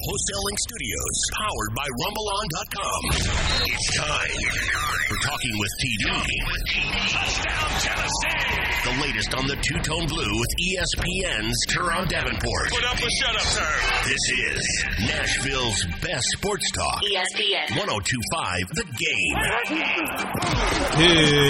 Wholesaling Studios, powered by RumbleOn.com. It's time for Talking with TD. Touchdown, Tennessee! The latest on the two-tone blue with ESPN's Terrell Davenport. Put up a shut-up turn. This is Nashville's best sports talk. ESPN 102.5 The Game.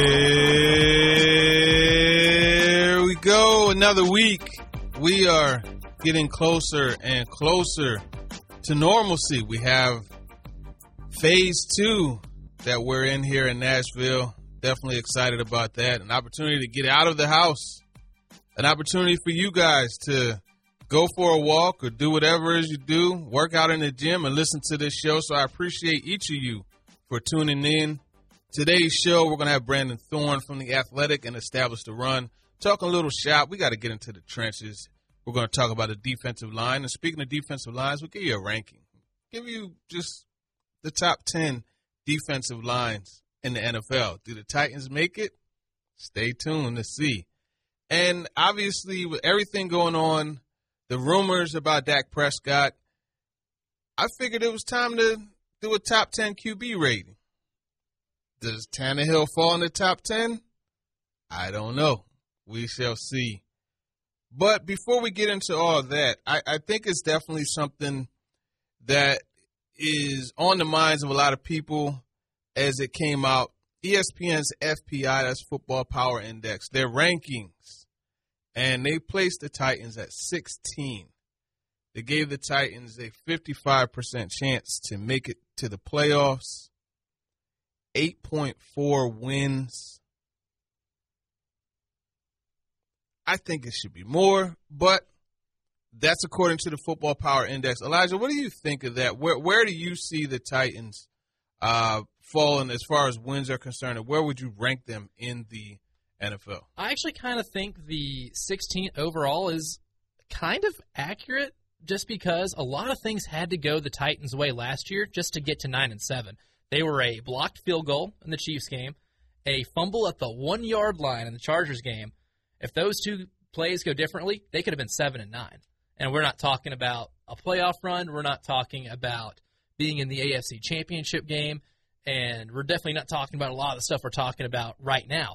Here we go. Another week. We are getting closer and closer to normalcy. We have phase 2 that we're in here in Nashville. Definitely excited about that. An opportunity to get out of the house. An opportunity for you guys to go for a walk or do whatever it is you do. Work out in the gym and listen to this show. So I appreciate each of you for tuning in. Today's show, we're going to have Brandon Thorne from The Athletic and Establish the Run. Talking a little shop. We got to get into the trenches. We're going to talk about the defensive line. And speaking of defensive lines, we'll give you a ranking. Give you just the top 10 defensive lines in the NFL. Do the Titans make it? Stay tuned to see. And obviously, with everything going on, the rumors about Dak Prescott, I figured it was time to do a top 10 QB rating. Does Tannehill fall in the top 10? I don't know. We shall see. But before we get into all that, I think it's definitely something that is on the minds of a lot of people as it came out. ESPN's FPI, that's Football Power Index, their rankings, and they placed the Titans at 16. They gave the Titans a 55% chance to make it to the playoffs, 8.4 wins. I think it should be more, but that's according to the Football Power Index. Elijah, what do you think of that? Where do you see the Titans falling as far as wins are concerned, and where would you rank them in the NFL? I actually kind of think the 16th overall is kind of accurate just because a lot of things had to go the Titans' way last year just to get to 9-7. They were a blocked field goal in the Chiefs game, a fumble at the 1-yard line in the Chargers game. If those two plays go differently, they could have been 7-9. And we're not talking about a playoff run. We're not talking about being in the AFC Championship game. And we're definitely not talking about a lot of the stuff we're talking about right now.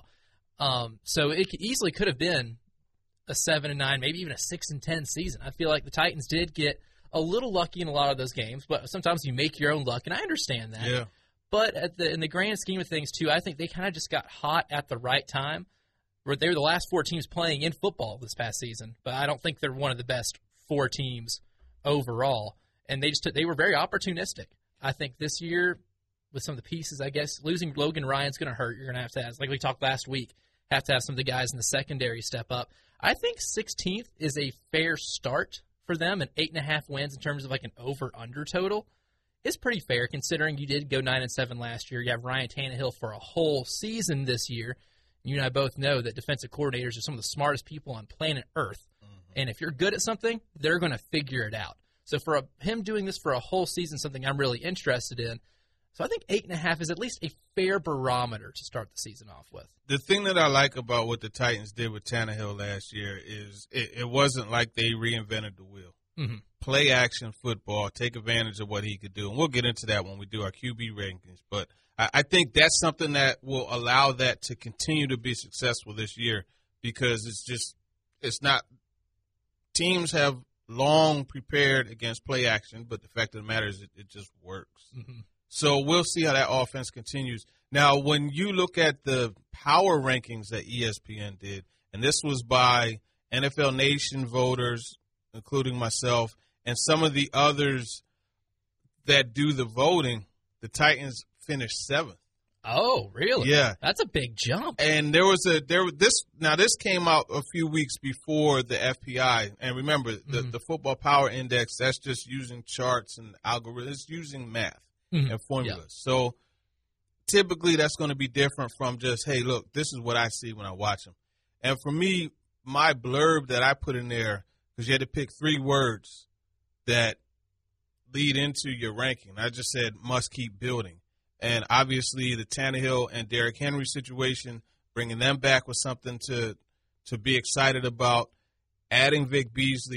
So it easily could have been a 7-9, maybe even a 6-10 season. I feel like the Titans did get a little lucky in a lot of those games, but sometimes you make your own luck, and I understand that. Yeah. But in the grand scheme of things, too, I think they kind of just got hot at the right time. They were the last 4 teams playing in football this past season, but I don't think they're one of the best 4 teams overall. And they were very opportunistic. I think this year, with some of the pieces, I guess, losing Logan Ryan's going to hurt. You're going to have, like we talked last week, have to have some of the guys in the secondary step up. I think 16th is a fair start for them, and 8.5 wins in terms of like an over-under total is pretty fair, considering you did go 9-7 last year. You have Ryan Tannehill for a whole season this year. You and I both know that defensive coordinators are some of the smartest people on planet Earth. Mm-hmm. And if you're good at something, they're going to figure it out. So for him doing this for a whole season, something I'm really interested in. So I think 8.5 is at least a fair barometer to start the season off with. The thing that I like about what the Titans did with Tannehill last year is it wasn't like they reinvented the wheel. Mm-hmm. Play action football, take advantage of what he could do. And we'll get into that when we do our QB rankings. But I think that's something that will allow that to continue to be successful this year because it's not – teams have long prepared against play action, but the fact of the matter is it just works. Mm-hmm. So we'll see how that offense continues. Now, when you look at the power rankings that ESPN did, and this was by NFL Nation voters, including myself, and some of the others that do the voting, the Titans finished 7th. Oh, really? Yeah. That's a big jump. And this came out a few weeks before the FPI. And remember, the Football Power Index, that's just using charts and algorithms. It's using math. Mm-hmm. And formulas. Yeah. So typically that's going to be different from just, hey, look, this is what I see when I watch them. And for me, my blurb that I put in there, because you had to pick 3 words that lead into your ranking. I just said must keep building. And obviously the Tannehill and Derrick Henry situation, bringing them back was something to be excited about. Adding Vic Beasley,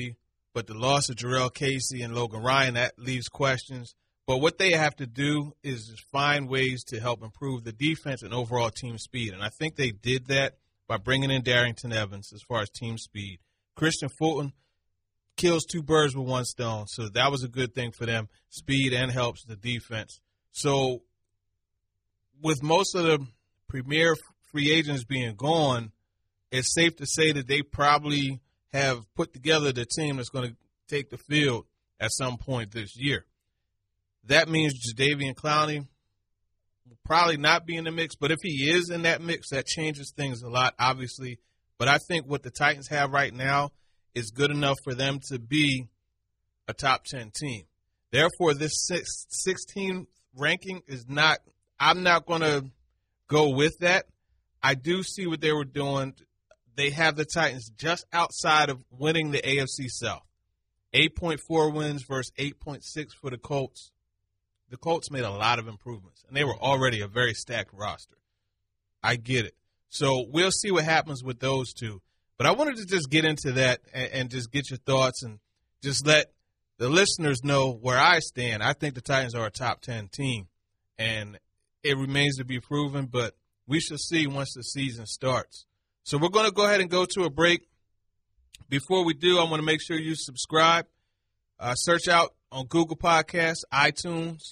but the loss of Jarrell Casey and Logan Ryan, that leaves questions. But what they have to do is just find ways to help improve the defense and overall team speed. And I think they did that by bringing in Darrington Evans as far as team speed. Christian Fulton kills two birds with one stone, so that was a good thing for them, speed and helps the defense. So with most of the premier free agents being gone, it's safe to say that they probably have put together the team that's going to take the field at some point this year. That means Jadeveon Clowney will probably not be in the mix, but if he is in that mix, that changes things a lot, obviously. But I think what the Titans have right now is good enough for them to be a top 10 team. Therefore, this 16th ranking is not – I'm not going to go with that. I do see what they were doing. They have the Titans just outside of winning the AFC South. 8.4 wins versus 8.6 for the Colts. The Colts made a lot of improvements, and they were already a very stacked roster. I get it. So we'll see what happens with those two. But I wanted to just get into that and just get your thoughts and just let the listeners know where I stand. I think the Titans are a top 10 team, and it remains to be proven, but we shall see once the season starts. So we're going to go ahead and go to a break. Before we do, I want to make sure you subscribe. Search out on Google Podcasts, iTunes,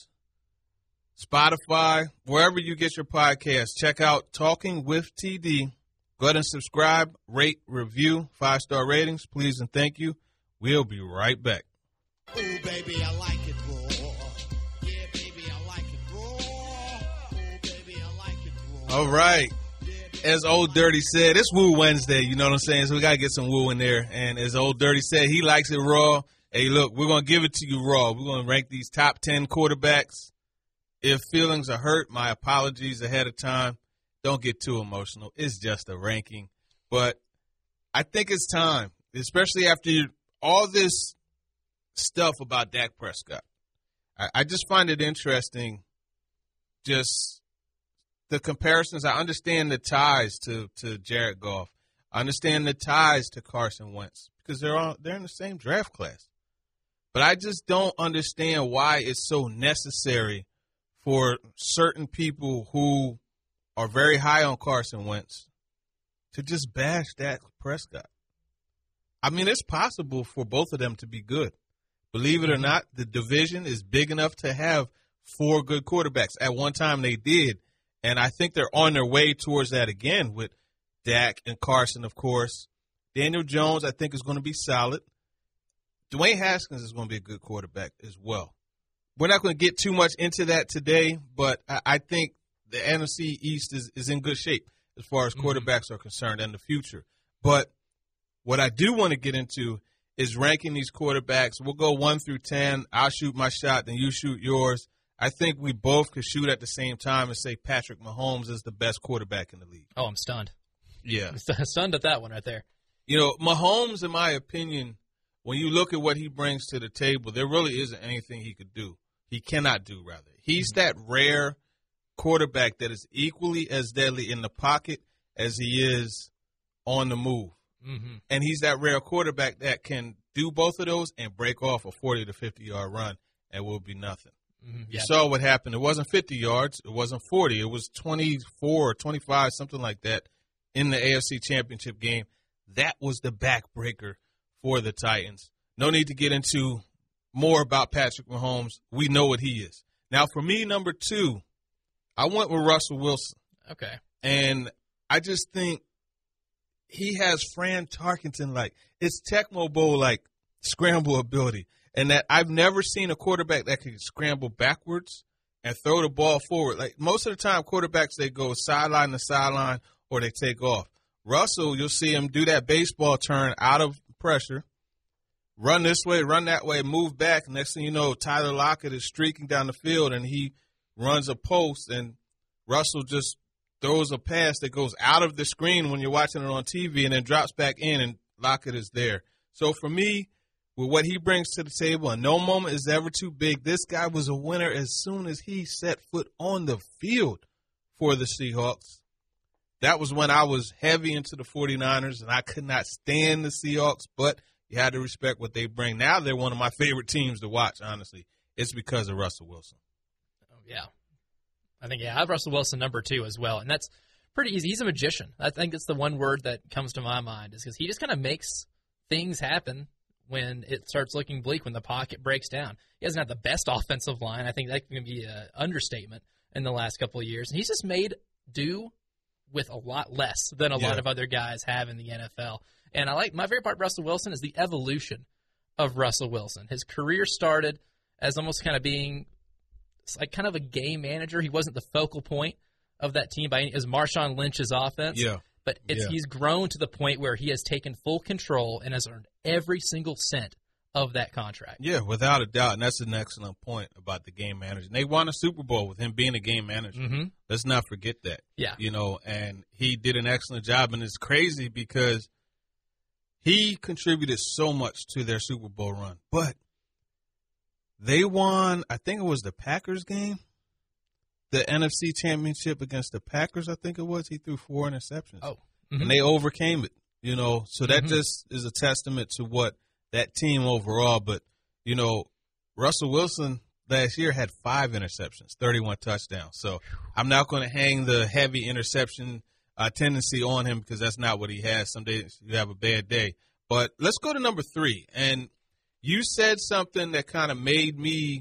Spotify, wherever you get your podcasts. Check out Talking with TD. Go ahead and subscribe, rate, review, 5-star ratings, please and thank you. We'll be right back. Ooh, baby, I like it raw. Yeah, baby, I like it raw. Ooh, baby, I like it raw. All right. As Old Dirty said, it's Woo Wednesday, you know what I'm saying? So we got to get some woo in there. And as Old Dirty said, he likes it raw. Hey, look, we're going to give it to you raw. We're going to rank these top 10 quarterbacks. If feelings are hurt, my apologies ahead of time. Don't get too emotional. It's just a ranking. But I think it's time, especially after all this stuff about Dak Prescott. I just find it interesting, just the comparisons. I understand the ties to Jared Goff. I understand the ties to Carson Wentz because they're in the same draft class. But I just don't understand why it's so necessary for certain people who are very high on Carson Wentz to just bash Dak Prescott. I mean, it's possible for both of them to be good. Believe it or not, the division is big enough to have 4 good quarterbacks. At one time they did, and I think they're on their way towards that again with Dak and Carson, of course. Daniel Jones, I think, is going to be solid. Dwayne Haskins is going to be a good quarterback as well. We're not going to get too much into that today, but I think the NFC East is in good shape as far as quarterbacks are concerned and the future. But what I do want to get into is ranking these quarterbacks. We'll go 1 through 10. I'll shoot my shot, then you shoot yours. I think we both could shoot at the same time and say Patrick Mahomes is the best quarterback in the league. Oh, I'm stunned. Yeah. I'm stunned at that one right there. You know, Mahomes, in my opinion, when you look at what he brings to the table, there really isn't anything he could do. He cannot do, rather. He's that rare quarterback that is equally as deadly in the pocket as he is on the move. Mm-hmm. And he's that rare quarterback that can do both of those and break off a 40 to 50-yard run and will be nothing. Mm-hmm. You saw what happened. It wasn't 50 yards. It wasn't 40. It was 24 or 25, something like that, in the AFC Championship game. That was the backbreaker for the Titans. No need to get into more about Patrick Mahomes. We know what he is. Now, for me, number 2, I went with Russell Wilson. Okay. And I just think he has Fran Tarkenton-like. It's Tecmo Bowl-like scramble ability. And that I've never seen a quarterback that can scramble backwards and throw the ball forward. Like most of the time, quarterbacks, they go sideline to sideline or they take off. Russell, you'll see him do that baseball turn out of pressure, run this way, run that way, move back. Next thing you know, Tyler Lockett is streaking down the field, and he runs a post, and Russell just throws a pass that goes out of the screen when you're watching it on TV and then drops back in, and Lockett is there. So for me, with what he brings to the table, and no moment is ever too big, this guy was a winner as soon as he set foot on the field for the Seahawks. That was when I was heavy into the 49ers, and I could not stand the Seahawks, but You had to respect what they bring. Now they're one of my favorite teams to watch, honestly. It's because of Russell Wilson. Oh, yeah. I have Russell Wilson number 2 as well, and that's pretty easy. He's a magician. I think that's the one word that comes to my mind is because he just kind of makes things happen when it starts looking bleak, when the pocket breaks down. He doesn't have the best offensive line. I think that can be an understatement in the last couple of years. And he's just made do with a lot less than a lot of other guys have in the NFL. And my favorite part of Russell Wilson is the evolution of Russell Wilson. His career started as almost kind of being like kind of a game manager. He wasn't the focal point of that team by any, as Marshawn Lynch's offense. Yeah. But he's grown to the point where he has taken full control and has earned every single cent of that contract. Yeah, without a doubt. And that's an excellent point about the game manager. And they won a Super Bowl with him being a game manager. Mm-hmm. Let's not forget that. Yeah. And he did an excellent job. And it's crazy because he contributed so much to their Super Bowl run. But they won, I think it was the Packers game, the NFC Championship against the Packers, I think it was. He threw 4 interceptions. Oh. Mm-hmm. And they overcame it, So that just is a testament to what that team overall. But, Russell Wilson last year had 5 interceptions, 31 touchdowns. So I'm not going to hang the heavy interception tendency on him because that's not what he has. Some days you have a bad day. But let's go to number 3. And you said something that kind of made me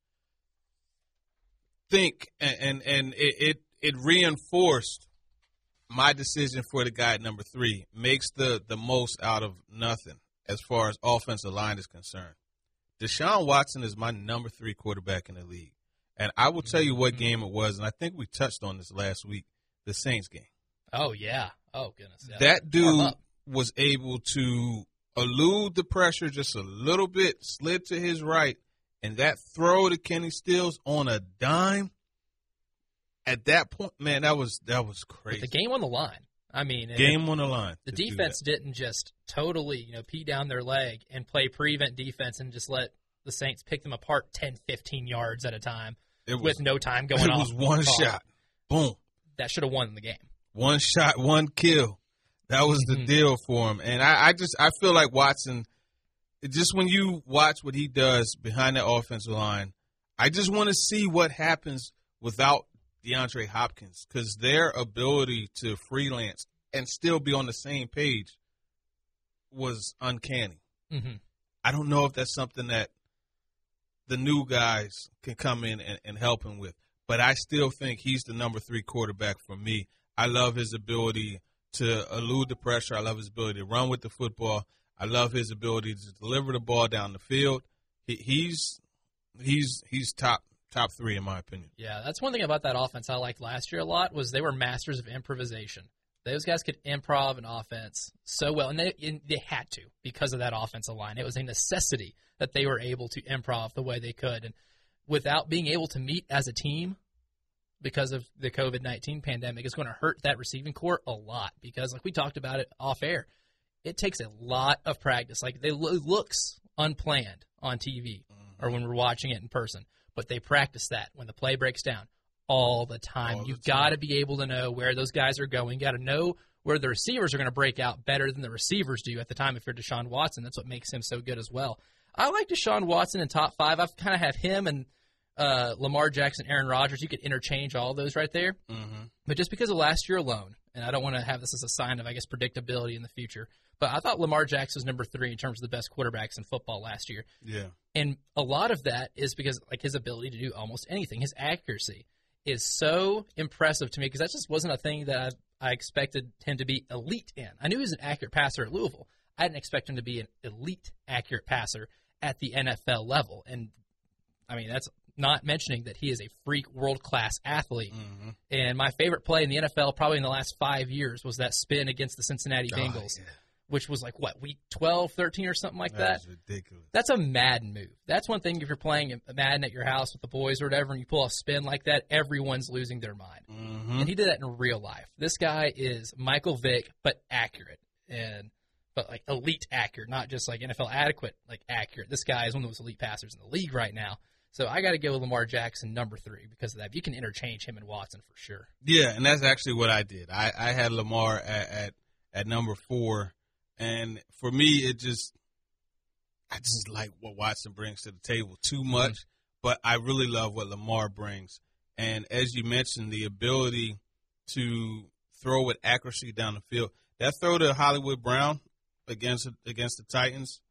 think, and it reinforced my decision for the guy at number 3. Makes the most out of nothing as far as offensive line is concerned. Deshaun Watson is my number 3 quarterback in the league. And I will tell you what game it was, and I think we touched on this last week, the Saints game. Oh, yeah. Oh, goodness. Yeah. That dude was able to elude the pressure just a little bit, slid to his right, and that throw to Kenny Stills on a dime, at that point, man, that was crazy. But the game on the line. I mean, game on the line. The defense didn't just totally, pee down their leg and play prevent defense and just let the Saints pick them apart 10, 15 yards at a time with no time going on. It was one shot. Boom. That should have won the game. One shot, one kill. That was the deal for him. And I feel like Watson, just when you watch what he does behind that offensive line, I just want to see what happens without DeAndre Hopkins, because their ability to freelance and still be on the same page was uncanny. Mm-hmm. I don't know if that's something that the new guys can come in and help him with, but I still think he's the number 3 quarterback for me. I love his ability to elude the pressure. I love his ability to run with the football. I love his ability to deliver the ball down the field. He's top 3 in my opinion. Yeah, that's one thing about that offense I liked last year a lot was they were masters of improvisation. Those guys could improv an offense so well, and they had to because of that offensive line. It was a necessity that they were able to improv the way they could. And without being able to meet as a team because of the COVID-19 pandemic, it's going to hurt that receiving corps a lot because, like we talked about it off air, it takes a lot of practice. Like, it looks unplanned on TV or when we're watching it in person, but they practice that when the play breaks down all the time. You've got to be able to know where those guys are going. You got to know where the receivers are going to break out better than the receivers do at the time if you're Deshaun Watson. That's what makes him so good as well. I like Deshaun Watson in top 5. I've kind of have him and Lamar Jackson, Aaron Rodgers. You could interchange all those right there. Mm-hmm. But just because of last year alone, and I don't want to have this as a sign of, I guess, predictability in the future, but I thought Lamar Jackson was number 3 in terms of the best quarterbacks in football last year. Yeah. And a lot of that is because, like, his ability to do almost anything. His accuracy is so impressive to me because that just wasn't a thing that I expected him to be elite in. I knew he was an accurate passer at Louisville. I didn't expect him to be an elite accurate passer at the NFL level. And, I mean, that's not mentioning that he is a freak world-class athlete. Mm-hmm. And my favorite play in the NFL probably in the last 5 years was that spin against the Cincinnati Bengals. Yeah. Which was like, what, week 12, 13 or something like that? That's ridiculous. That's a Madden move. That's one thing if you're playing Madden at your house with the boys or whatever and you pull a spin like that, everyone's losing their mind. Mm-hmm. And he did that in real life. This guy is Michael Vick, but accurate. But like elite accurate, not just like NFL adequate, like accurate. This guy is one of those elite passers in the league right now. So I got to go with Lamar Jackson, number 3, because of that. You can interchange him and Watson for sure. Yeah, and that's actually what I did. I had Lamar at number 4. And for me, I just like what Watson brings to the table too much, but I really love what Lamar brings. And as you mentioned, the ability to throw with accuracy down the field. That throw to Hollywood Brown against the Titans,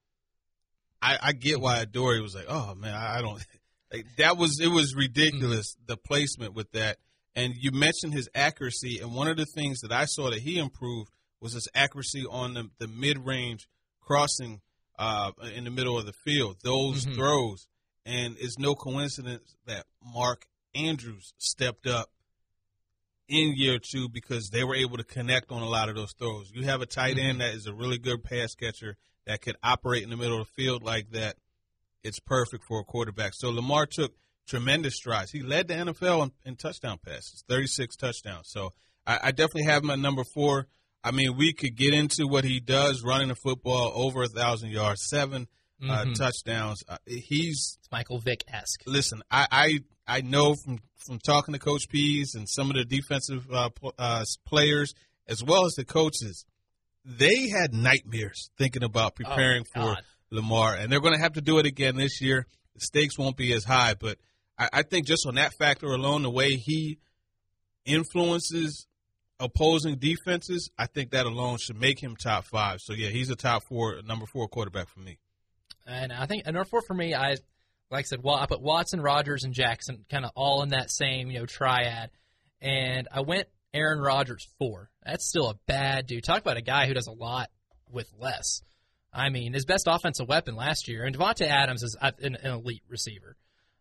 I get why Adoree was like, oh man, I don't. Like, it was ridiculous, the placement with that. And you mentioned his accuracy, and one of the things that I saw that he improved was his accuracy on the mid-range crossing in the middle of the field, those throws. And it's no coincidence that Mark Andrews stepped up in year 2 because they were able to connect on a lot of those throws. You have a tight end that is a really good pass catcher that could operate in the middle of the field like that. It's perfect for a quarterback. So Lamar took tremendous strides. He led the NFL in touchdown passes, 36 touchdowns. So I definitely have him at number 4. I mean, we could get into what he does running the football over 1,000 yards, 7 touchdowns. It's Michael Vick-esque. Listen, I know from talking to Coach Pease and some of the defensive players as well as the coaches, they had nightmares thinking about preparing for Lamar, and they're going to have to do it again this year. The stakes won't be as high, but I think just on that factor alone, the way he influences opposing defenses, I think that alone should make him top 5. So, yeah, he's a top 4, number 4 quarterback for me. And I think number 4 for me, like I said, I put Watson, Rodgers, and Jackson kind of all in that same triad. And I went Aaron Rodgers 4. That's still a bad dude. Talk about a guy who does a lot with less. I mean, his best offensive weapon last year, and Devontae Adams is an elite receiver.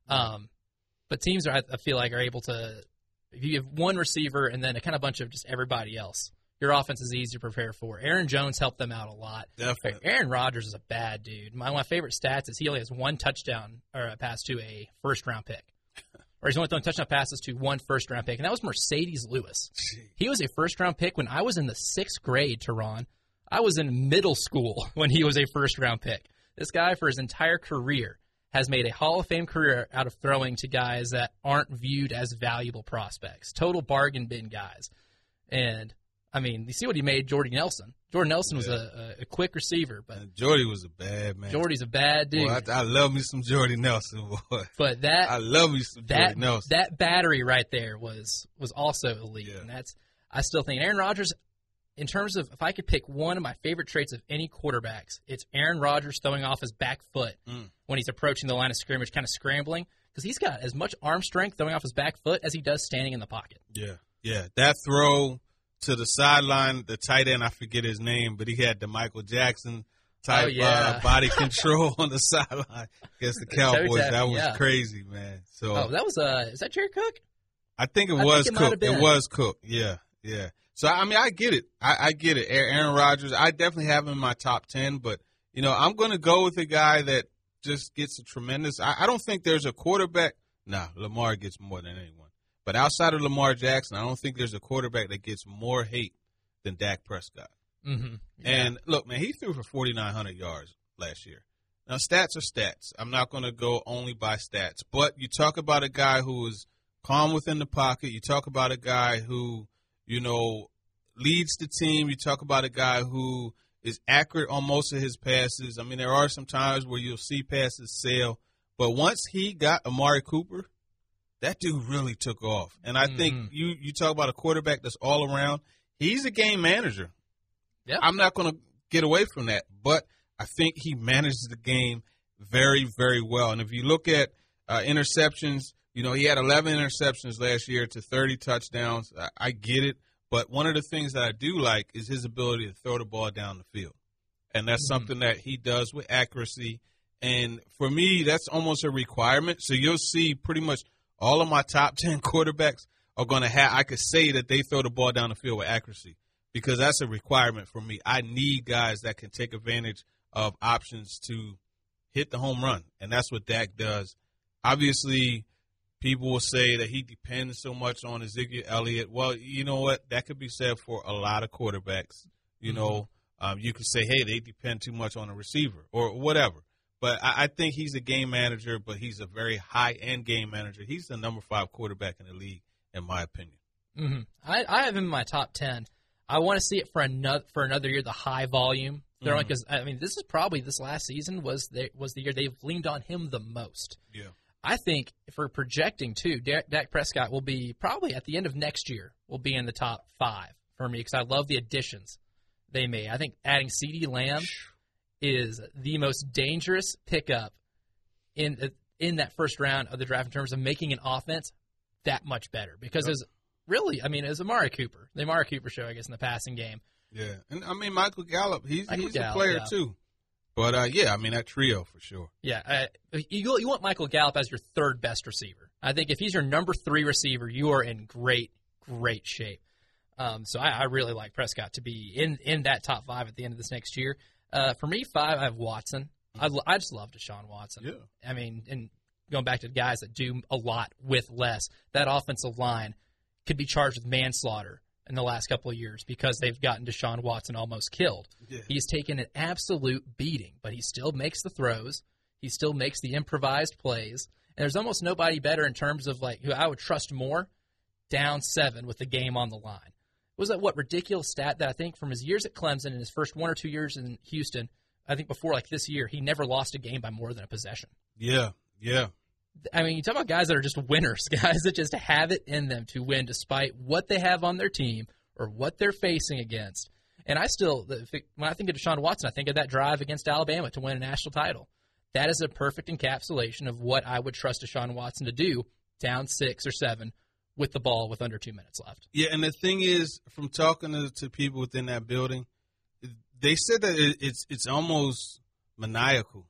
But teams I feel like are able to, if you have one receiver and then a kind of bunch of just everybody else, your offense is easy to prepare for. Aaron Jones helped them out a lot. Definitely. Aaron Rodgers is a bad dude. One of my favorite stats is he only has 1 touchdown or a pass to a first-round pick. Or he's only throwing touchdown passes to 1 first-round pick, and that was Mercedes Lewis. He was a first-round pick when I was in the 6th grade, Teron. I was in middle school when he was a first-round pick. This guy, for his entire career, has made a Hall of Fame career out of throwing to guys that aren't viewed as valuable prospects, total bargain bin guys. And, I mean, you see what he made Jordy Nelson. Jordy Nelson was a quick receiver. But Jordy was a bad man. Jordy's a bad dude. Boy, I love me some Jordy Nelson, boy. But I love me some Jordy Nelson. That battery right there was also elite. Yeah. And I still think Aaron Rodgers, in terms of if I could pick one of my favorite traits of any quarterbacks, it's Aaron Rodgers throwing off his back foot when he's approaching the line of scrimmage, kind of scrambling, because he's got as much arm strength throwing off his back foot as he does standing in the pocket. Yeah. That throw to the sideline, the tight end, I forget his name, but he had the Michael Jackson type body control on the sideline against the Cowboys. That was crazy, man. So that was is that Jared Cook? I think it was Cook. It was Cook. Yeah. So, I mean, I get it. I get it. Aaron Rodgers, I definitely have him in my top 10, but, I'm going to go with a guy that just gets a tremendous – I don't think there's a quarterback – Lamar gets more than anyone. But outside of Lamar Jackson, I don't think there's a quarterback that gets more hate than Dak Prescott. Mm-hmm. Yeah. And, look, man, he threw for 4,900 yards last year. Now, stats are stats. I'm not going to go only by stats. But you talk about a guy who is calm within the pocket. You talk about a guy who – leads the team. You talk about a guy who is accurate on most of his passes. I mean, there are some times where you'll see passes sail. But once he got Amari Cooper, that dude really took off. And I think you talk about a quarterback that's all around. He's a game manager. Yep. I'm not going to get away from that. But I think he manages the game very, very well. And if you look at interceptions, he had 11 interceptions last year to 30 touchdowns. I get it. But one of the things that I do like is his ability to throw the ball down the field. And that's something that he does with accuracy. And for me, that's almost a requirement. So you'll see pretty much all of my top 10 quarterbacks are going to have – I could say that they throw the ball down the field with accuracy because that's a requirement for me. I need guys that can take advantage of options to hit the home run. And that's what Dak does. Obviously – people will say that he depends so much on Ezekiel Elliott. Well, you know what? That could be said for a lot of quarterbacks. You could say, hey, they depend too much on a receiver or whatever. But I think he's a game manager, but he's a very high-end game manager. He's the number 5 quarterback in the league, in my opinion. I have him in my top 10. I want to see it for another year, the high volume throwing because this last season was the year they've leaned on him the most. Yeah. I think for projecting too, Dak Prescott will be probably at the end of next year will be in the top 5 for me because I love the additions they made. I think adding CeeDee Lamb is the most dangerous pickup in that first round of the draft in terms of making an offense that much better because as Amari Cooper, the Amari Cooper show, I guess, in the passing game. Yeah, and Michael Gallup, he's a player too. But, that trio for sure. Yeah, you want Michael Gallup as your third best receiver. I think if he's your number 3 receiver, you are in great, great shape. So I really like Prescott to be in that top 5 at the end of this next year. For me, 5, I have Watson. I just love Deshaun Watson. Yeah. I mean, and going back to guys that do a lot with less, that offensive line could be charged with manslaughter in the last couple of years because they've gotten Deshaun Watson almost killed. Yeah. He's taken an absolute beating, but he still makes the throws. He still makes the improvised plays. And there's almost nobody better in terms of who I would trust more down 7 with the game on the line. Was that ridiculous stat that I think from his years at Clemson and his first 1 or 2 years in Houston, I think before this year, he never lost a game by more than a possession. Yeah, yeah. I mean, you talk about guys that are just winners, guys that just have it in them to win despite what they have on their team or what they're facing against. And when I think of Deshaun Watson, I think of that drive against Alabama to win a national title. That is a perfect encapsulation of what I would trust Deshaun Watson to do down 6 or 7 with the ball with under 2 minutes left. Yeah, and the thing is, from talking to people within that building, they said that it's almost maniacal.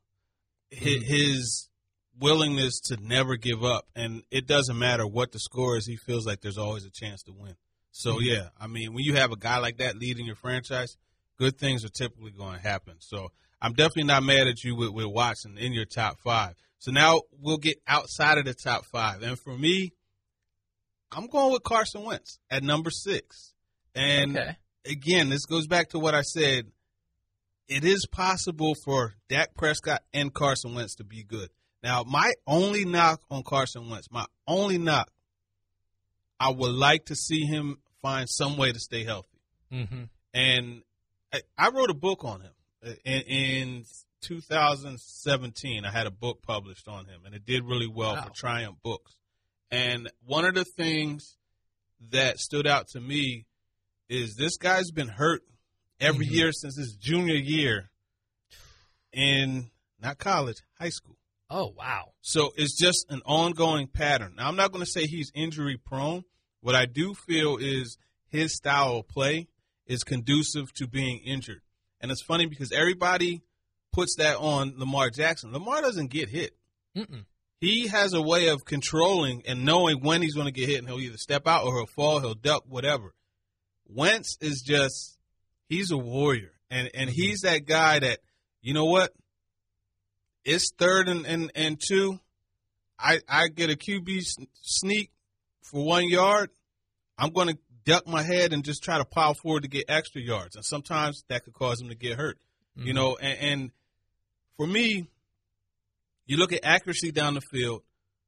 His willingness to never give up, and it doesn't matter what the score is, he feels like there's always a chance to win. So, yeah, I mean, when you have a guy like that leading your franchise, good things are typically going to happen. So I'm definitely not mad at you with Watson in your top 5. So now we'll get outside of the top 5. And for me, I'm going with Carson Wentz at number 6. And, again, this goes back to what I said. It is possible for Dak Prescott and Carson Wentz to be good. Now, my only knock on Carson Wentz, I would like to see him find some way to stay healthy. Mm-hmm. And I wrote a book on him. In 2017, I had a book published on him, and it did really well for Triumph Books. And one of the things that stood out to me is this guy's been hurt every year since his junior year in, not college, high school. Oh, wow. So it's just an ongoing pattern. Now, I'm not going to say he's injury prone. What I do feel is his style of play is conducive to being injured. And it's funny because everybody puts that on Lamar Jackson. Lamar doesn't get hit. Mm-mm. He has a way of controlling and knowing when he's going to get hit, and he'll either step out or he'll fall, he'll duck, whatever. Wentz is just, he's a warrior. And he's that guy that, you know what? It's 3rd and 2. I get a QB sneak for 1 yard. I'm going to duck my head and just try to pile forward to get extra yards. And sometimes that could cause him to get hurt. Mm-hmm. You know, and for me, you look at accuracy down the field,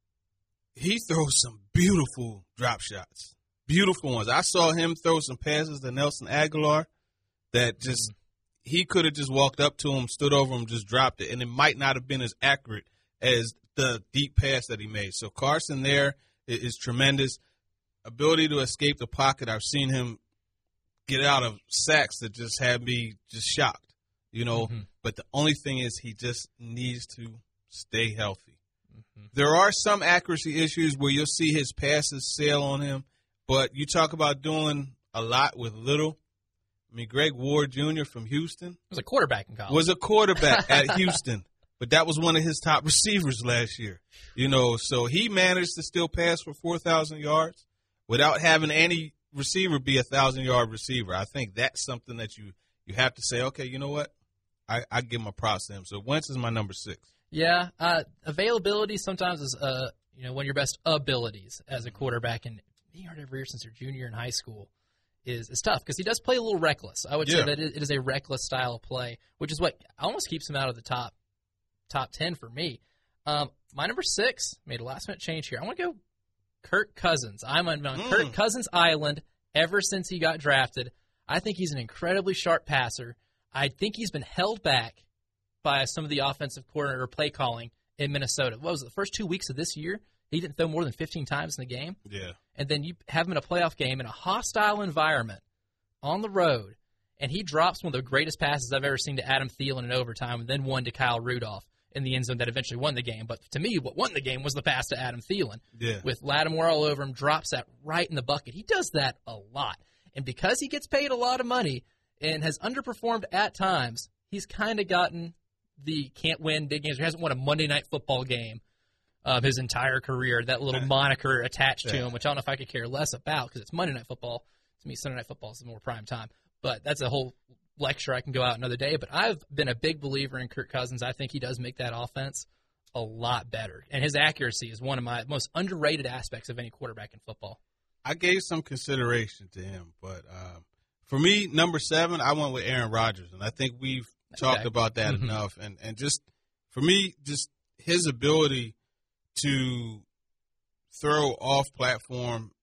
he throws some beautiful drop shots. Beautiful ones. I saw him throw some passes to Nelson Aguilar that just he could have just walked up to him, stood over him, just dropped it, and it might not have been as accurate as the deep pass that he made. So Carson there is tremendous. Ability to escape the pocket. I've seen him get out of sacks that just had me just shocked, you know. Mm-hmm. But the only thing is he just needs to stay healthy. Mm-hmm. There are some accuracy issues where you'll see his passes sail on him, but you talk about doing a lot with little. I mean, Greg Ward Jr. from Houston was a quarterback in college. Was a quarterback at Houston, but that was one of his top receivers last year. You know, so he managed to still pass for 4,000 yards without having any receiver be a 1,000-yard receiver. I think that's something that you have to say, okay, you know what? I give my props to him. So Wentz is my number 6. Yeah, availability sometimes is one of your best abilities as a quarterback, and being hurt every year since your junior in high school is tough because he does play a little reckless. I would say that it is a reckless style of play, which is what almost keeps him out of the top 10 for me. My number 6 made a last-minute change here. I want to go Kirk Cousins. I'm on Kirk Cousins Island ever since he got drafted. I think he's an incredibly sharp passer. I think he's been held back by some of the offensive coordinator play calling in Minnesota. What was it, the first 2 weeks of this year? He didn't throw more than 15 times in the game. Yeah. And then you have him in a playoff game in a hostile environment on the road, and he drops one of the greatest passes I've ever seen to Adam Thielen in overtime, and then one to Kyle Rudolph in the end zone that eventually won the game. But to me, what won the game was the pass to Adam Thielen. Yeah. With Lattimore all over him, drops that right in the bucket. He does that a lot. And because he gets paid a lot of money and has underperformed at times, he's kind of gotten the can't win big games. He hasn't won a Monday Night Football game of his entire career, that little moniker attached to him, which I don't know if I could care less about because it's Monday Night Football. To me, Sunday Night Football is more prime time. But that's a whole lecture I can go out another day. But I've been a big believer in Kirk Cousins. I think he does make that offense a lot better. And his accuracy is one of my most underrated aspects of any quarterback in football. I gave some consideration to him, but for me, number 7, I went with Aaron Rodgers. And I think we've talked about that enough. And just, for me, just his ability to throw off platform,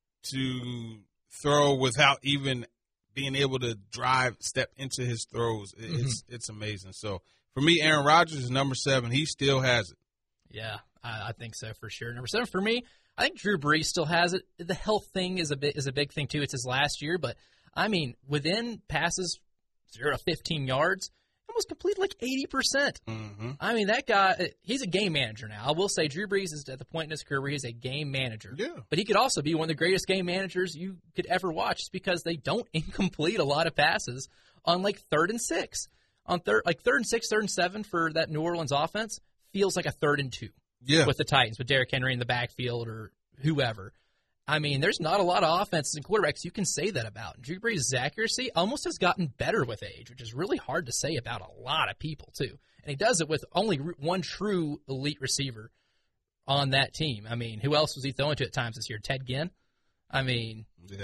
to throw without even being able to step into his throws, it's amazing. So for me, Aaron Rodgers is number 7. He still has it. Yeah, I think so for sure. Number 7 for me, I think Drew Brees still has it. The health thing is a big thing too. It's his last year, but I mean, within passes 0 to 15 yards, almost completed like 80%. I mean, that guy, he's a game manager now. I will say Drew Brees is at the point in his career where he's a game manager. Yeah. But he could also be one of the greatest game managers you could ever watch just because they don't incomplete a lot of passes on like 3rd and 6. On 3rd and 6, 3rd and 7 for that New Orleans offense feels like a 3rd and 2 with the Titans, with Derrick Henry in the backfield or whoever. I mean, there's not a lot of offenses and quarterbacks you can say that about. Drew Brees' accuracy almost has gotten better with age, which is really hard to say about a lot of people, too. And he does it with only one true elite receiver on that team. I mean, who else was he throwing to at times this year? Ted Ginn? I mean,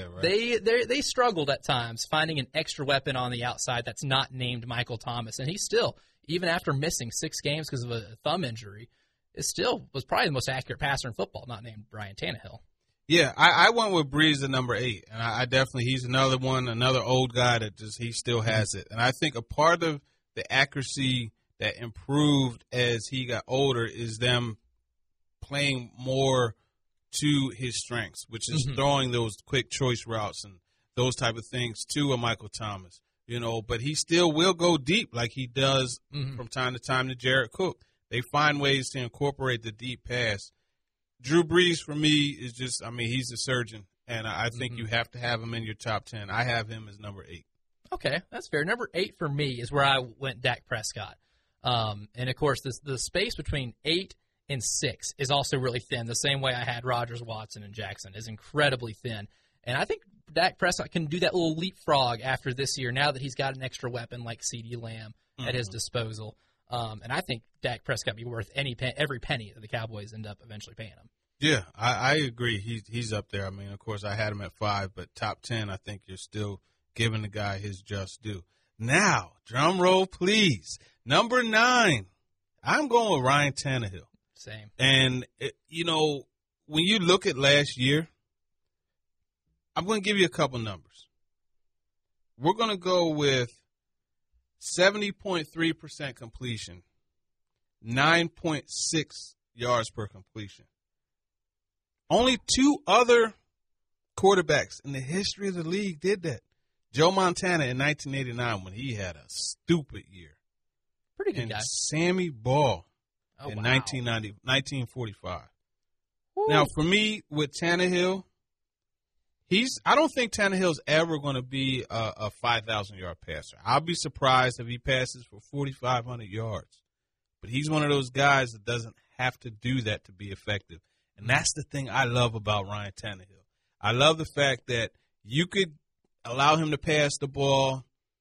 they struggled at times finding an extra weapon on the outside that's not named Michael Thomas. And he still, even after missing 6 games because of a thumb injury, it still was probably the most accurate passer in football, not named Brian Tannehill. Yeah, I went with Brees at number 8, and I definitely, he's another one, another old guy that just, he still has it. And I think a part of the accuracy that improved as he got older is them playing more to his strengths, which is throwing those quick choice routes and those type of things to a Michael Thomas, but he still will go deep like he does from time to time to Jared Cook. They find ways to incorporate the deep pass. Drew Brees, for me, is just, I mean, he's a surgeon, and I think you have to have him in your top 10. I have him as number 8. Okay, that's fair. Number 8 for me is where I went Dak Prescott. And, of course, the space between 8 and 6 is also really thin, the same way I had Rodgers, Watson, and Jackson is incredibly thin. And I think Dak Prescott can do that little leapfrog after this year now that he's got an extra weapon like CeeDee Lamb at his disposal. And I think Dak Prescott be worth every penny that the Cowboys end up eventually paying him. Yeah, I agree. He's up there. I mean, of course, I had him at 5, but top 10, I think you're still giving the guy his just due. Now, drum roll, please. Number 9, I'm going with Ryan Tannehill. Same. And, when you look at last year, I'm going to give you a couple numbers. We're going to go with 70.3% completion, 9.6 yards per completion. Only 2 other quarterbacks in the history of the league did that. Joe Montana in 1989 when he had a stupid year. Pretty good and guy. Sammy Baugh in 1945. Woo. Now, for me, with Tannehill, I don't think Tannehill's ever going to be a 5,000-yard passer. I'll be surprised if he passes for 4,500 yards. But he's one of those guys that doesn't have to do that to be effective. And that's the thing I love about Ryan Tannehill. I love the fact that you could allow him to pass the ball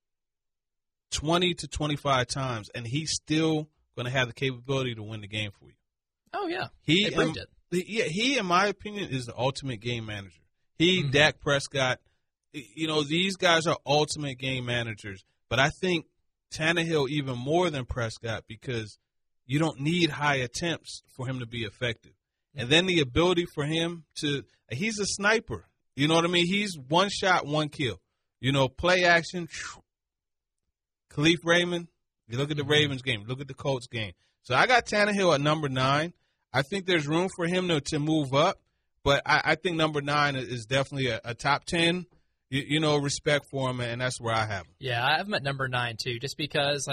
20 to 25 times, and he's still going to have the capability to win the game for you. Oh, yeah. He in my opinion, is the ultimate game manager. Dak Prescott, these guys are ultimate game managers. But I think Tannehill even more than Prescott because you don't need high attempts for him to be effective. And then the ability for him he's a sniper. You know what I mean? He's one shot, one kill. Play action, Khalif Raymond, you look at the Ravens game, look at the Colts game. So I got Tannehill at number 9. I think there's room for him to move up, but I think number 9 is definitely a top 10, respect for him, and that's where I have him. Yeah, I have him at number 9 too, just because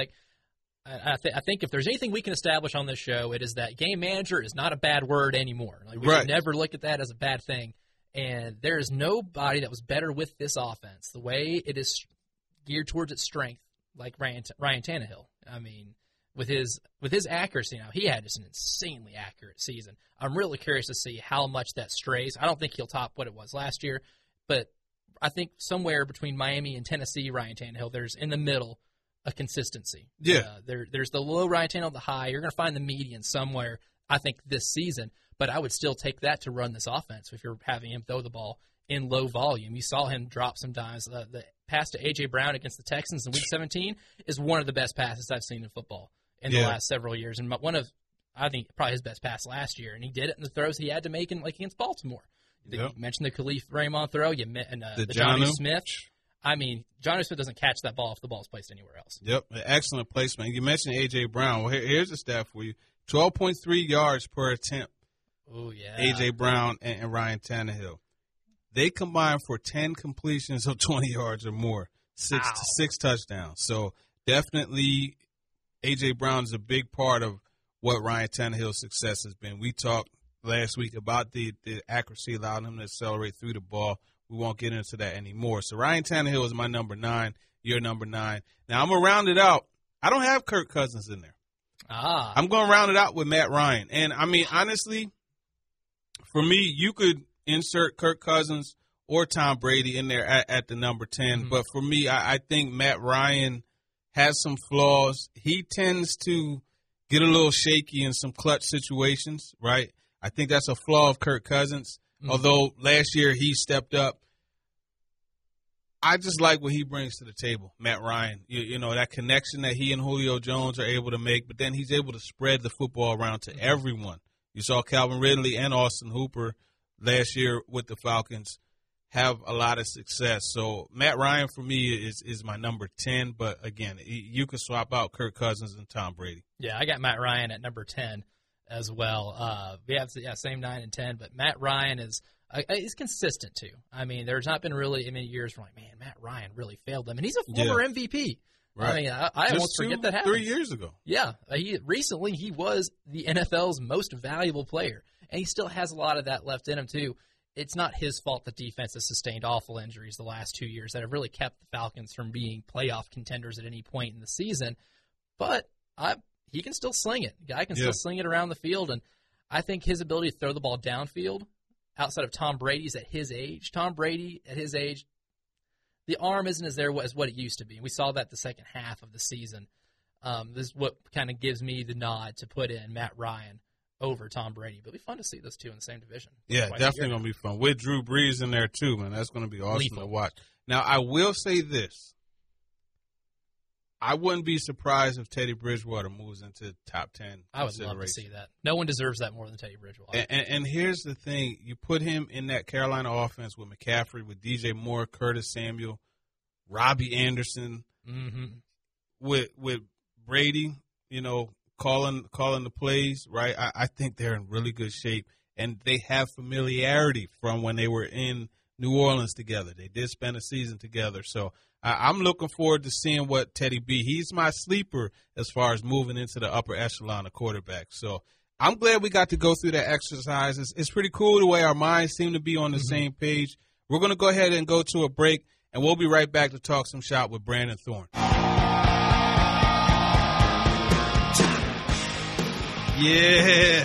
I think if there's anything we can establish on this show, it is that game manager is not a bad word anymore. We should never look at that as a bad thing. And there is nobody that was better with this offense, the way it is geared towards its strength, like Ryan Tannehill. I mean, with his accuracy now, he had just an insanely accurate season. I'm really curious to see how much that strays. I don't think he'll top what it was last year, but I think somewhere between Miami and Tennessee, Ryan Tannehill, there's in the middle a consistency. Yeah. There's the low Ryan Tannehill, the high. You're going to find the median somewhere, I think, this season. But I would still take that to run this offense if you're having him throw the ball in low volume. You saw him drop some dimes. The pass to A.J. Brown against the Texans in Week 17 is one of the best passes I've seen in football in the last several years. And I think, probably his best pass last year. And he did it in the throws he had to make against Baltimore. You mentioned the Khalif Raymond throw. You and the Jonnu Smith. I mean, Jonnu Smith doesn't catch that ball if the ball is placed anywhere else. Yep, excellent placement. You mentioned A.J. Brown. Well, here's a stat for you. 12.3 yards per attempt. Oh, yeah. A.J. Brown and Ryan Tannehill. They combined for 10 completions of 20 yards or more, six touchdowns. So definitely A.J. Brown is a big part of what Ryan Tannehill's success has been. We talked last week about the accuracy allowing him to accelerate through the ball. We won't get into that anymore. So Ryan Tannehill is my number 9. Your number 9. Now I'm going to round it out. I don't have Kirk Cousins in there. I'm going to round it out with Matt Ryan. And, I mean, honestly, for me, you could insert Kirk Cousins or Tom Brady in there at the number 10. Mm-hmm. But for me, I think Matt Ryan has some flaws. He tends to get a little shaky in some clutch situations, right? I think that's a flaw of Kirk Cousins. Mm-hmm. Although last year he stepped up. I just like what he brings to the table, Matt Ryan. You know, that connection that he and Julio Jones are able to make, but then he's able to spread the football around to everyone. You saw Calvin Ridley and Austin Hooper last year with the Falcons have a lot of success. So Matt Ryan for me is my number 10, but again, you could swap out Kirk Cousins and Tom Brady. Yeah, I got Matt Ryan at number 10 as well. We have same 9 and 10, but Matt Ryan is consistent too. I mean, there's not been really many years where man, Matt Ryan really failed them, and he's a former MVP. Right. I mean, I almost forget that happened 3 years ago. Yeah, he was the NFL's most valuable player, and he still has a lot of that left in him too. It's not his fault the defense has sustained awful injuries the last 2 years that have really kept the Falcons from being playoff contenders at any point in the season. But he can still sling it. The guy can still sling it around the field, and I think his ability to throw the ball downfield, outside of Tom Brady's at his age, the arm isn't as there as what it used to be. We saw that the second half of the season. This is what kind of gives me the nod to put in Matt Ryan over Tom Brady. But it'll be fun to see those two in the same division. Yeah, definitely going to be fun. With Drew Brees in there too, man. That's going to be awesome to watch. Now, I will say this. I wouldn't be surprised if Teddy Bridgewater moves into top 10. I would love to see that. No one deserves that more than Teddy Bridgewater. And here's the thing. You put him in that Carolina offense with McCaffrey, with DJ Moore, Curtis Samuel, Robbie Anderson, with Brady, calling the plays, right? I think they're in really good shape. And they have familiarity from when they were in New Orleans together. They did spend a season together. So I'm looking forward to seeing what Teddy B. He's my sleeper as far as moving into the upper echelon of quarterback. So I'm glad we got to go through that exercise. It's pretty cool the way our minds seem to be on the same page. We're going to go ahead and go to a break, and we'll be right back to talk some shop with Brandon Thorn. Yeah.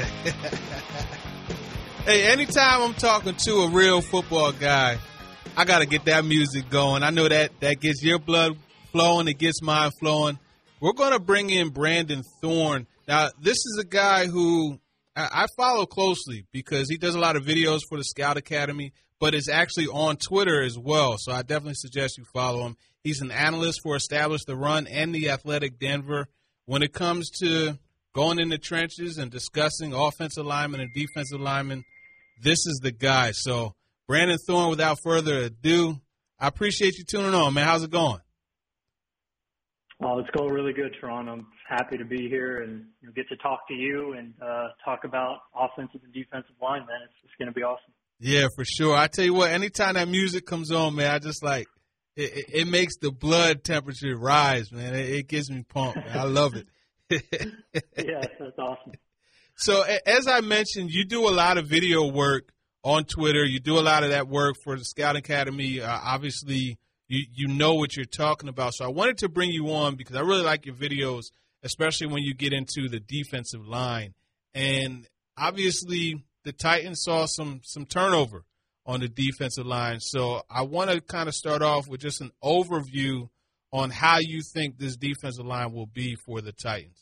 Hey, anytime I'm talking to a real football guy, I got to get that music going. I know that gets your blood flowing. It gets mine flowing. We're going to bring in Brandon Thorn. Now, this is a guy who I follow closely because he does a lot of videos for the Scout Academy, but is actually on Twitter as well. So I definitely suggest you follow him. He's an analyst for Establish the Run and The Athletic Denver. When it comes to going in the trenches and discussing offensive linemen and defensive linemen, this is the guy. So, Brandon Thorn, without further ado, I appreciate you tuning on, man. How's it going? It's going really good, Tron. I'm happy to be here and get to talk to you and talk about offensive and defensive line, man. It's going to be awesome. Yeah, for sure. I tell you what, anytime that music comes on, man, I just like it makes the blood temperature rise, man. It gets me pumped, man. I love it. Yes, that's awesome. So as I mentioned, you do a lot of video work on Twitter. You do a lot of that work for the Scouting Academy. Obviously, you know what you're talking about. So I wanted to bring you on because I really like your videos, especially when you get into the defensive line. And obviously, the Titans saw some turnover on the defensive line. So I want to kind of start off with just an overview on how you think this defensive line will be for the Titans.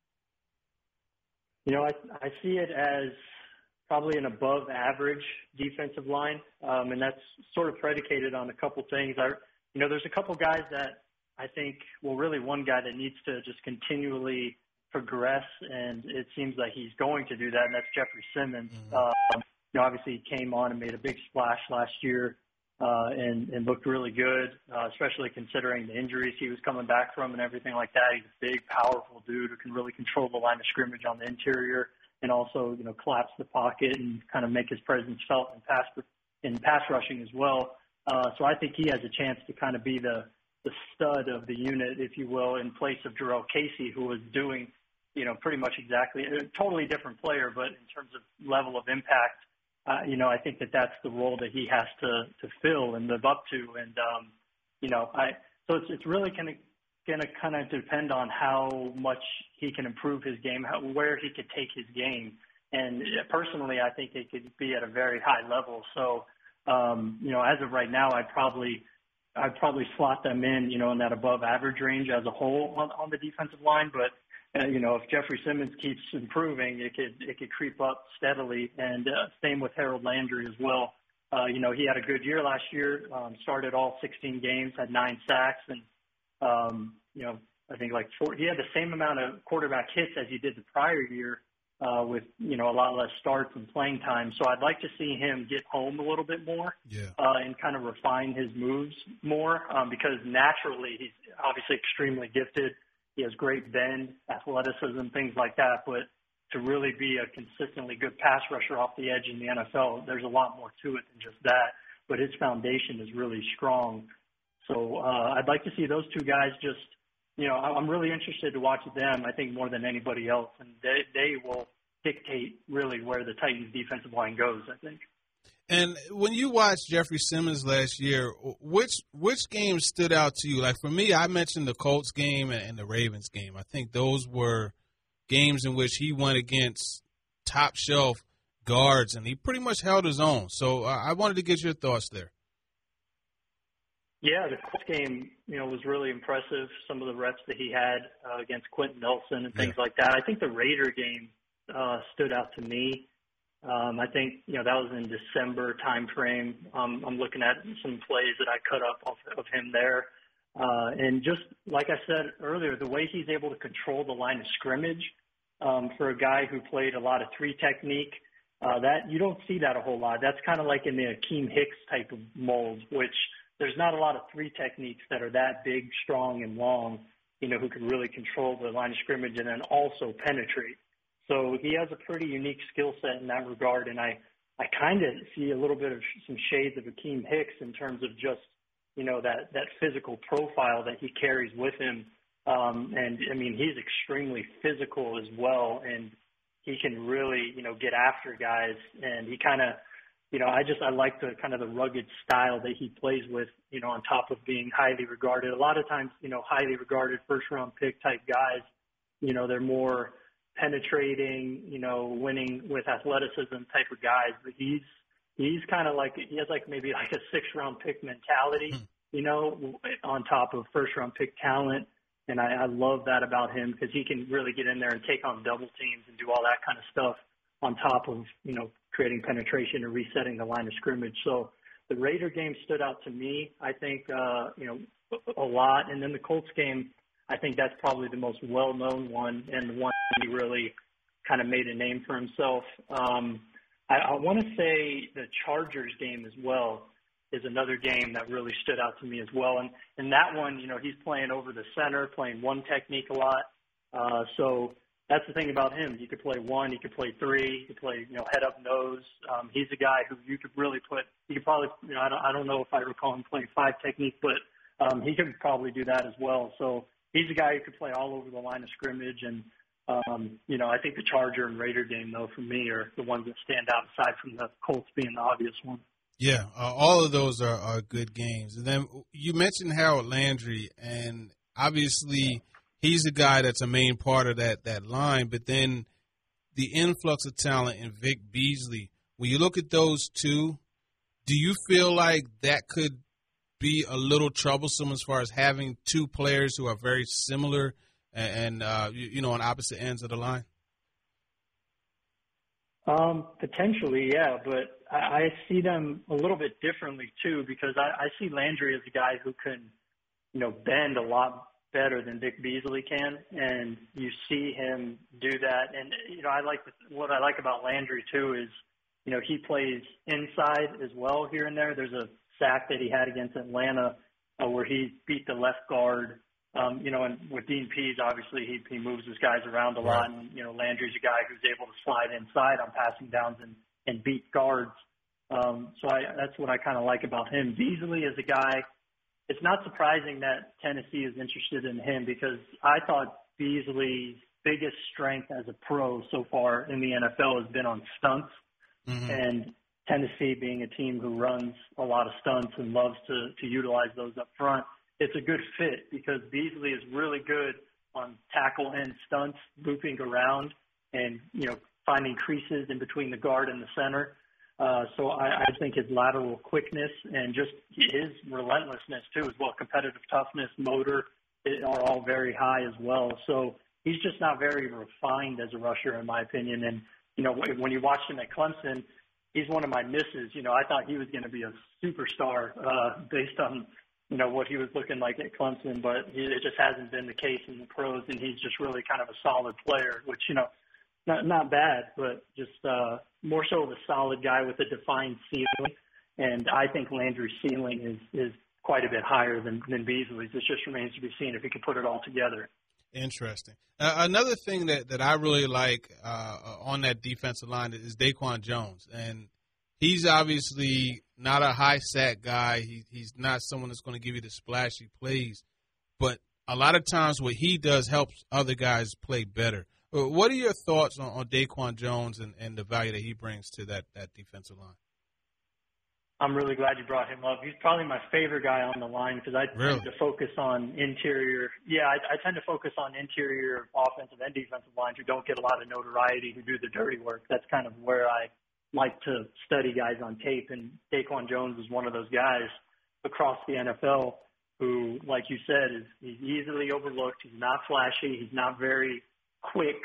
I see it as probably an above-average defensive line, and that's sort of predicated on a couple things. There's a couple guys that I think, well, really one guy that needs to just continually progress, and it seems like he's going to do that, and that's Jeffrey Simmons. Obviously he came on and made a big splash last year and looked really good, especially considering the injuries he was coming back from and everything like that. He's a big, powerful dude who can really control the line of scrimmage on the interior and also, collapse the pocket and kind of make his presence felt in pass rushing as well. So I think he has a chance to kind of be the stud of the unit, if you will, in place of Jarrell Casey, who was doing, pretty much exactly a totally different player, but in terms of level of impact, I think that's the role that he has to fill and live up to. And, so it's really going to kind of depend on how much he can improve his game, where he could take his game. And personally, I think it could be at a very high level. So, as of right now, I'd probably slot them in, in that above average range as a whole on the defensive line. But, if Jeffrey Simmons keeps improving, it could creep up steadily. And same with Harold Landry as well. He had a good year last year, started all 16 games, had 9 sacks, and, I think he had the same amount of quarterback hits as he did the prior year with, a lot less starts and playing time. So I'd like to see him get home a little bit more and kind of refine his moves more because naturally he's obviously extremely gifted. He has great bend, athleticism, things like that. But to really be a consistently good pass rusher off the edge in the NFL, there's a lot more to it than just that. But his foundation is really strong. So I'd like to see those two guys just, I'm really interested to watch them, I think, more than anybody else. And they will dictate really where the Titans defensive line goes, I think. And when you watched Jeffrey Simmons last year, which games stood out to you? Like for me, I mentioned the Colts game and the Ravens game. I think those were games in which he went against top shelf guards and he pretty much held his own. So I wanted to get your thoughts there. Yeah, the Colts game, was really impressive. Some of the reps that he had against Quentin Nelson and things like that. I think the Raider game stood out to me. I think, that was in December time frame. I'm looking at some plays that I cut up of him there. And just like I said earlier, the way he's able to control the line of scrimmage for a guy who played a lot of 3 technique, that you don't see that a whole lot. That's kind of like in the Akeem Hicks type of mold, which there's not a lot of 3 techniques that are that big, strong, and long, who can really control the line of scrimmage and then also penetrate. So he has a pretty unique skill set in that regard, and I kind of see a little bit of some shades of Akeem Hicks in terms of just, that physical profile that he carries with him. And, I mean, he's extremely physical as well, and he can really, get after guys. And he kind of, I like the kind of the rugged style that he plays with, on top of being highly regarded. A lot of times, highly regarded first-round pick type guys, they're more penetrating, winning with athleticism type of guys. But he's kind of like, he has maybe a 6th-round pick mentality, on top of first-round pick talent. And I love that about him because he can really get in there and take on double teams and do all that kind of stuff on top of, creating penetration and resetting the line of scrimmage. So the Raider game stood out to me, I think, a lot. And then the Colts game, I think that's probably the most well-known one and the one he really kind of made a name for himself. I want to say the Chargers game as well. is another game that really stood out to me as well. And that one, he's playing over the center, playing one technique a lot. So that's the thing about him. He could play one, he could play three, he could play, head up nose. He's a guy who you could really you could probably, I don't know if I recall him playing five technique, but he could probably do that as well. So he's a guy who could play all over the line of scrimmage. And, I think the Charger and Raider game, though, for me, are the ones that stand out aside from the Colts being the obvious one. Yeah, all of those are good games. And then you mentioned Harold Landry, and obviously he's a guy that's a main part of that line. But then the influx of talent in Vic Beasley, when you look at those two, do you feel like that could be a little troublesome as far as having two players who are very similar and on opposite ends of the line? Potentially, yeah, but I see them a little bit differently too, because I see Landry as a guy who can, bend a lot better than Vic Beasley can, and you see him do that. And what I like about Landry too is, he plays inside as well here and there. There's a sack that he had against Atlanta where he beat the left guard. And with Dean Pease, obviously he moves his guys around a lot, and Landry's a guy who's able to slide inside on passing downs and beat guards. So that's what I kind of like about him. Beasley is a guy. It's not surprising that Tennessee is interested in him, because I thought Beasley's biggest strength as a pro so far in the NFL has been on stunts, and Tennessee being a team who runs a lot of stunts and loves to utilize those up front. It's a good fit because Beasley is really good on tackle and stunts, looping around and, finding creases in between the guard and the center. So I think his lateral quickness and just his relentlessness too as well, competitive toughness, motor, are all very high as well. So he's just not very refined as a rusher, in my opinion. And, when you watched him at Clemson, he's one of my misses. I thought he was going to be a superstar based on, what he was looking like at Clemson, but it just hasn't been the case in the pros, and he's just really kind of a solid player, which, not bad, but just more so of a solid guy with a defined ceiling. And I think Landry's ceiling is quite a bit higher than Beasley's. It just remains to be seen if he can put it all together. Interesting. Another thing that I really like on that defensive line is Daquan Jones, and he's obviously not a high sack guy. He's not someone that's going to give you the splashy plays, but a lot of times what he does helps other guys play better. What are your thoughts on Daquan Jones and the value that he brings to that defensive line? I'm really glad you brought him up. He's probably my favorite guy on the line because I tend to focus on interior. Yeah, I tend to focus on interior offensive and defensive lines who don't get a lot of notoriety, who do the dirty work. That's kind of where I like to study guys on tape, and Daquan Jones is one of those guys across the NFL who, like you said, he's easily overlooked. He's not flashy. He's not very quick,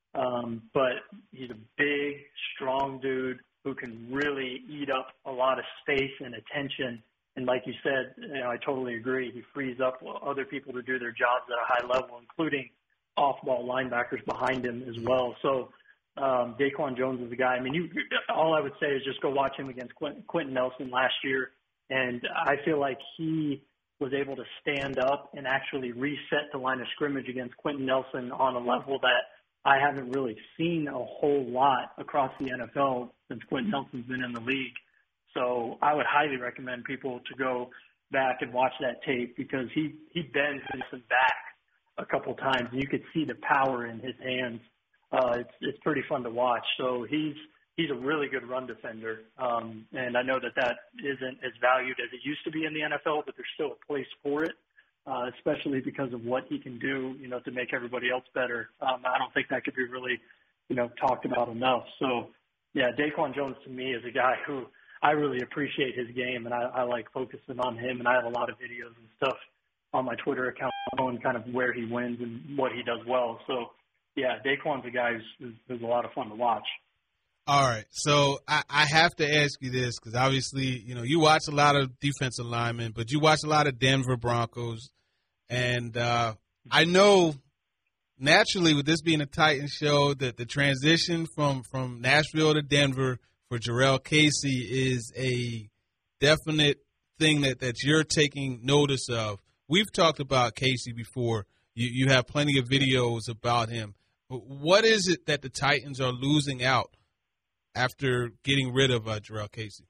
but he's a big, strong dude who can really eat up a lot of space and attention. And like you said, I totally agree. He frees up other people to do their jobs at a high level, including off-ball linebackers behind him as well. So Daquan Jones is a guy. I mean, all I would say is just go watch him against Quentin Nelson last year. And I feel like he was able to stand up and actually reset the line of scrimmage against Quentin Nelson on a level that I haven't really seen a whole lot across the NFL since Quentin Nelson's been in the league. So I would highly recommend people to go back and watch that tape because he bends Nelson back a couple times, and you could see the power in his hands. It's pretty fun to watch. So he's a really good run defender, and I know that isn't as valued as it used to be in the NFL, but there's still a place for it. Especially because of what he can do, to make everybody else better. I don't think that could be really, talked about enough. So, yeah, Daquan Jones to me is a guy who I really appreciate his game, and I like focusing on him. And I have a lot of videos and stuff on my Twitter account showing kind of where he wins and what he does well. So, yeah, Daquan's a guy who's a lot of fun to watch. All right, so I have to ask you this because obviously, you watch a lot of defensive linemen, but you watch a lot of Denver Broncos. And I know naturally with this being a Titan show that the transition from Nashville to Denver for Jarrell Casey is a definite thing that you're taking notice of? We've talked about Casey before. You have plenty of videos about him. But what is it that the Titans are losing out after getting rid of Jurrell Casey?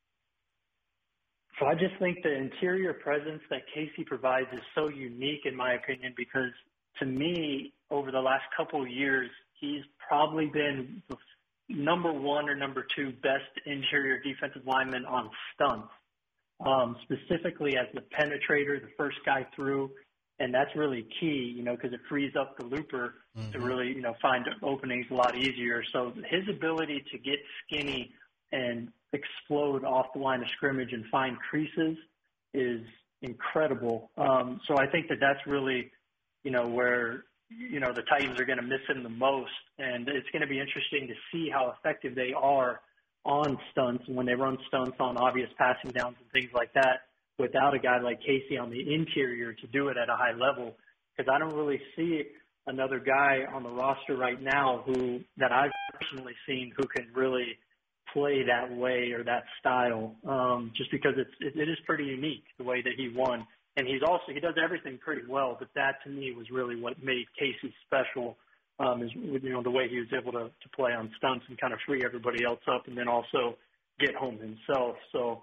So I just think the interior presence that Casey provides is so unique, in my opinion, because to me, over the last couple of years, he's probably been the number one or number two best interior defensive lineman on stunts, specifically as the penetrator, the first guy through. And that's really key, because it frees up the looper to really, find openings a lot easier. So his ability to get skinny and explode off the line of scrimmage and find creases is incredible. So I think that's really, where, the Titans are going to miss him the most. And it's going to be interesting to see how effective they are on stunts when they run stunts on obvious passing downs and things like that, without a guy like Casey on the interior to do it at a high level. Because I don't really see another guy on the roster right now that I've personally seen who can really play that way or that style, just because it is pretty unique the way that he won. And he does everything pretty well, but that to me was really what made Casey special, is the way he was able to play on stunts and kind of free everybody else up and then also get home himself. So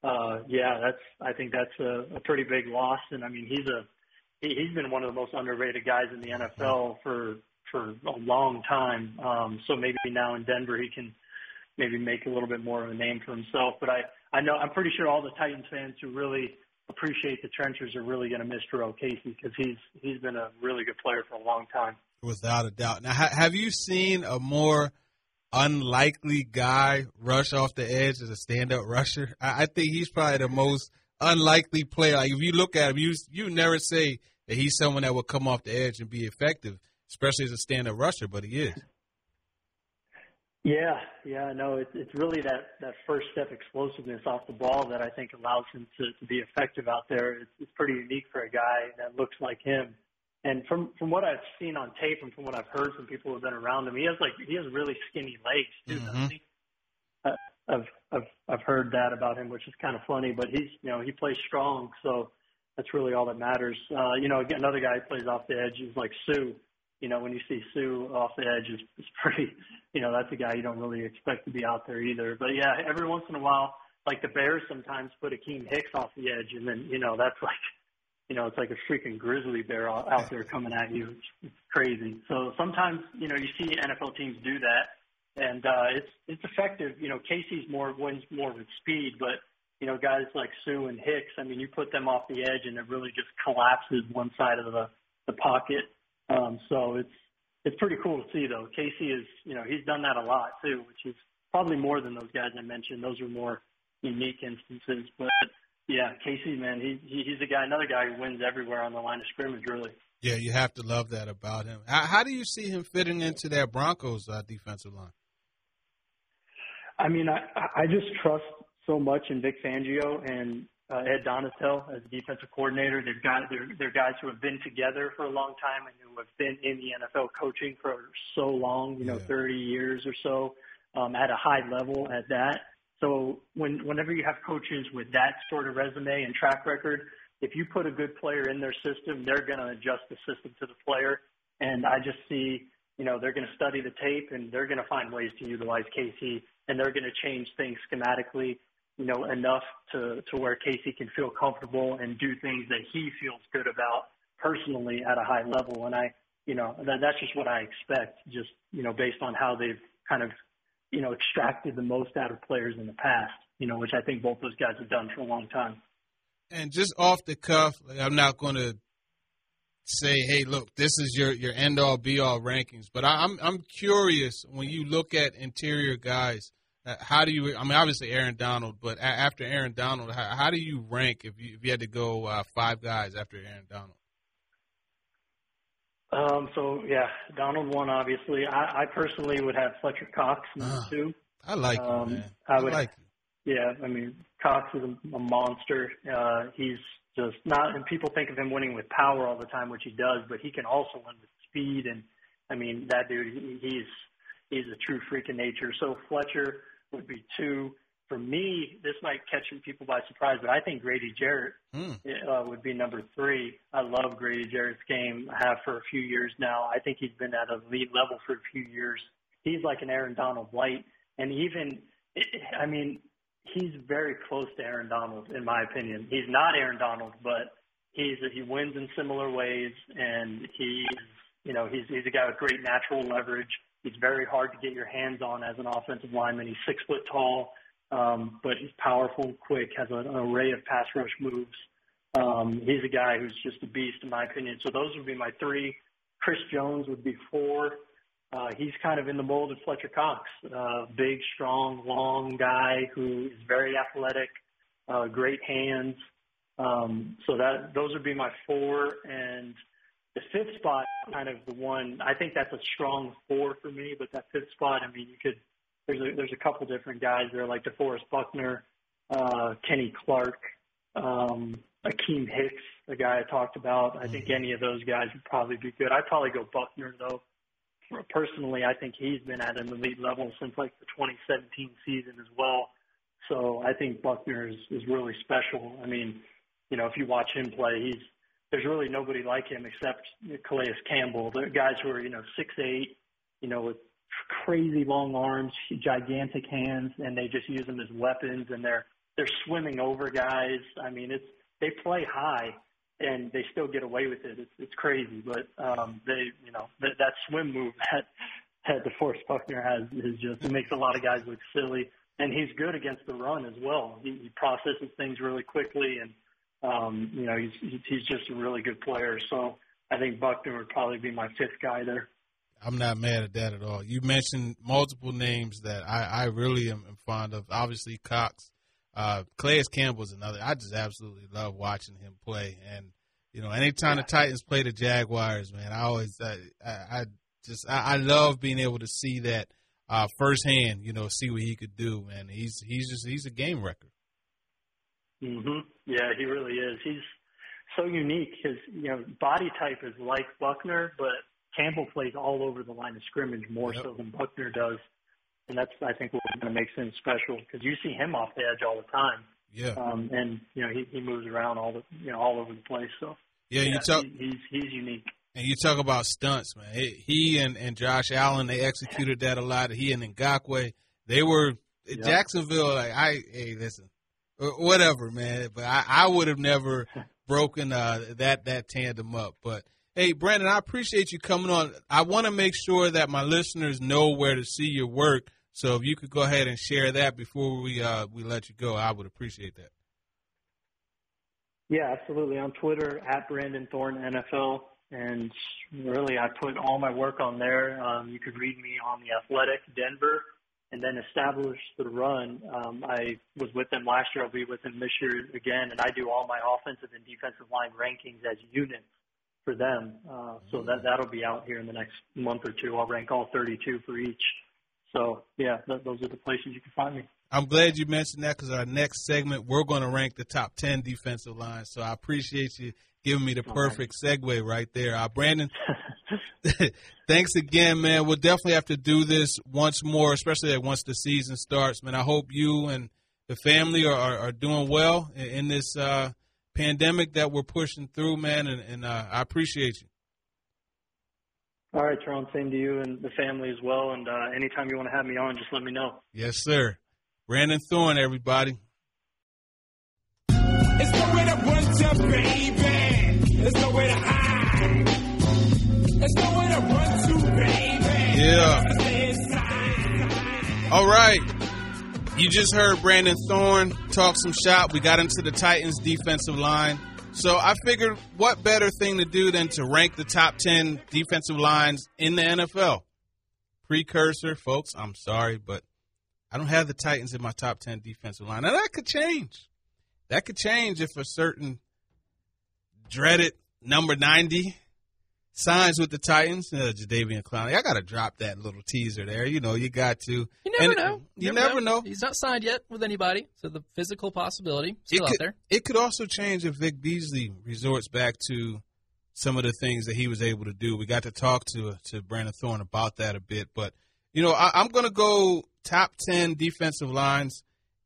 I think that's a pretty big loss. And I mean, he's been one of the most underrated guys in the NFL for a long time. So maybe now in Denver he can maybe make a little bit more of a name for himself. But I'm pretty sure all the Titans fans who really appreciate the trenches are really going to miss Jurrell Casey, because he's been a really good player for a long time. Without a doubt. Now, have you seen a more unlikely guy rush off the edge as a stand-up rusher? I think he's probably the most unlikely player. Like, if you look at him, you never say that he's someone that will come off the edge and be effective, especially as a stand-up rusher, but he is. Yeah, no, it's really that first step explosiveness off the ball that I think allows him to be effective out there. It's pretty unique for a guy that looks like him. And from what I've seen on tape and from what I've heard from people who've been around him, he has really skinny legs too. Doesn't he? I've heard that about him, which is kind of funny. But he plays strong, so that's really all that matters. Again, another guy who plays off the edge is like Sue. When you see Sue off the edge, it's pretty. That's a guy you don't really expect to be out there either. But yeah, every once in a while, like the Bears sometimes put Akeem Hicks off the edge, and then that's like. It's like a freaking grizzly bear out there coming at you. It's crazy. So sometimes, you see NFL teams do that, and it's effective. Casey's wins more with speed, but, guys like Sue and Hicks, I mean, you put them off the edge and it really just collapses one side of the pocket. So it's pretty cool to see, though. Casey is, he's done that a lot, too, which is probably more than those guys I mentioned. Those are more unique instances, but yeah, Casey, man, he's another guy who wins everywhere on the line of scrimmage, really. Yeah, you have to love that about him. How do you see him fitting into that Broncos defensive line? I mean, I just trust so much in Vic Fangio and Ed Donatel as defensive coordinator. They're guys who have been together for a long time and who have been in the NFL coaching for so long, 30 years or so, at a high level at that. So whenever you have coaches with that sort of resume and track record, if you put a good player in their system, they're going to adjust the system to the player. And I just see, they're going to study the tape and they're going to find ways to utilize Casey, and they're going to change things schematically, enough to where Casey can feel comfortable and do things that he feels good about personally at a high level. And that's just what I expect, just, based on how they've kind of, extracted the most out of players in the past, which I think both those guys have done for a long time. And just off the cuff, I'm not going to say, hey, look, this is your end-all, be-all rankings. But I'm curious, when you look at interior guys, how do you – I mean, obviously Aaron Donald, but after Aaron Donald, how do you rank if you had to go 5 guys after Aaron Donald? Donald won, obviously. I personally would have Fletcher Cox number 2. I like him, man. I like him. Yeah, I mean, Cox is a monster. He's just not – and people think of him winning with power all the time, which he does, but he can also win with speed. And, I mean, that dude, he's a true freak of nature. So Fletcher would be 2. for me, this might catch some people by surprise, but I think Grady Jarrett would be number 3. I love Grady Jarrett's game. I have for a few years now. I think he's been at an elite level for a few years. He's like an Aaron Donald light, and even, I mean, he's very close to Aaron Donald, in my opinion. He's not Aaron Donald, but he wins in similar ways, and he's a guy with great natural leverage. He's very hard to get your hands on as an offensive lineman. He's 6 foot tall, but he's powerful and quick, has an array of pass rush moves. He's a guy who's just a beast, in my opinion. So those would be my 3. Chris Jones would be 4. He's kind of in the mold of Fletcher Cox, big, strong, long guy who is very athletic, great hands. So those would be my 4. And the 5th spot, kind of the one, I think that's a strong 4 for me, but that 5th spot, I mean, there's a couple different guys there, like DeForest Buckner, Kenny Clark, Akeem Hicks, the guy I talked about. I think any of those guys would probably be good. I'd probably go Buckner, though. Personally, I think he's been at an elite level since like the 2017 season as well. So I think Buckner is really special. I mean, if you watch him play, there's really nobody like him except Calais Campbell. The guys who are 6'8", with crazy long arms, gigantic hands, and they just use them as weapons, and they're swimming over guys. I mean, they play high, and they still get away with it. It's crazy, but that swim move that DeForest Buckner has is just, it makes a lot of guys look silly, and he's good against the run as well. He processes things really quickly, and he's just a really good player. So I think Buckner would probably be my 5th guy there. I'm not mad at that at all. You mentioned multiple names that I really am fond of. Obviously, Cox. Calais Campbell's another. I just absolutely love watching him play. And, anytime the Titans play the Jaguars, man, I love being able to see that firsthand, see what he could do, man. He's a game wrecker. Mm-hmm. Yeah, he really is. He's so unique. His, body type is like Buckner, but Campbell plays all over the line of scrimmage more so than Buckner does. And that's, I think, what's going to make him special, because you see him off the edge all the time. Yeah. And he moves around all over the place. So yeah, he's unique. And you talk about stunts, man. He and Josh Allen, they executed that a lot. He and Ngakoue, they were Jacksonville. Like, listen, whatever, man. But I would have never broken that tandem up. But hey, Brandon, I appreciate you coming on. I want to make sure that my listeners know where to see your work. So if you could go ahead and share that before we let you go, I would appreciate that. Yeah, absolutely. On Twitter, @BrandonThorne NFL. And really, I put all my work on there. You could read me on The Athletic, Denver, and then Establish the Run. I was with them last year. I'll be with them this year again. And I do all my offensive and defensive line rankings as units for them. So that'll be out here in the next month or two. I'll rank all 32 for each. So, yeah, those are the places you can find me. I'm glad you mentioned that, because our next segment, we're going to rank the top 10 defensive lines. So I appreciate you giving me the perfect segue right there. Brandon, thanks again, man. We'll definitely have to do this once more, especially once the season starts, man. I hope you and the family are doing well in this pandemic that we're pushing through, man, and I appreciate you. All right, Tron, same to you and the family as well. And anytime you want to have me on, just let me know. Yes, sir. Brandon Thorne, everybody. It's nowhere to run to, baby. There's nowhere to hide. There's nowhere to run to, baby. Yeah. All right. You just heard Brandon Thorne talk some shop. We got into the Titans' defensive line. So I figured what better thing to do than to rank the top 10 defensive lines in the NFL. Precursor, folks, I'm sorry, but I don't have the Titans in my top 10 defensive line. Now, that could change. That could change if a certain dreaded number 90 signs with the Titans. Jadeveon Clowney. I got to drop that little teaser there. You got to. You never know. You never know. He's not signed yet with anybody, so the physical possibility still out there. It could also change if Vic Beasley resorts back to some of the things that he was able to do. We got to talk to Brandon Thorne about that a bit. But, I'm going to go top 10 defensive lines.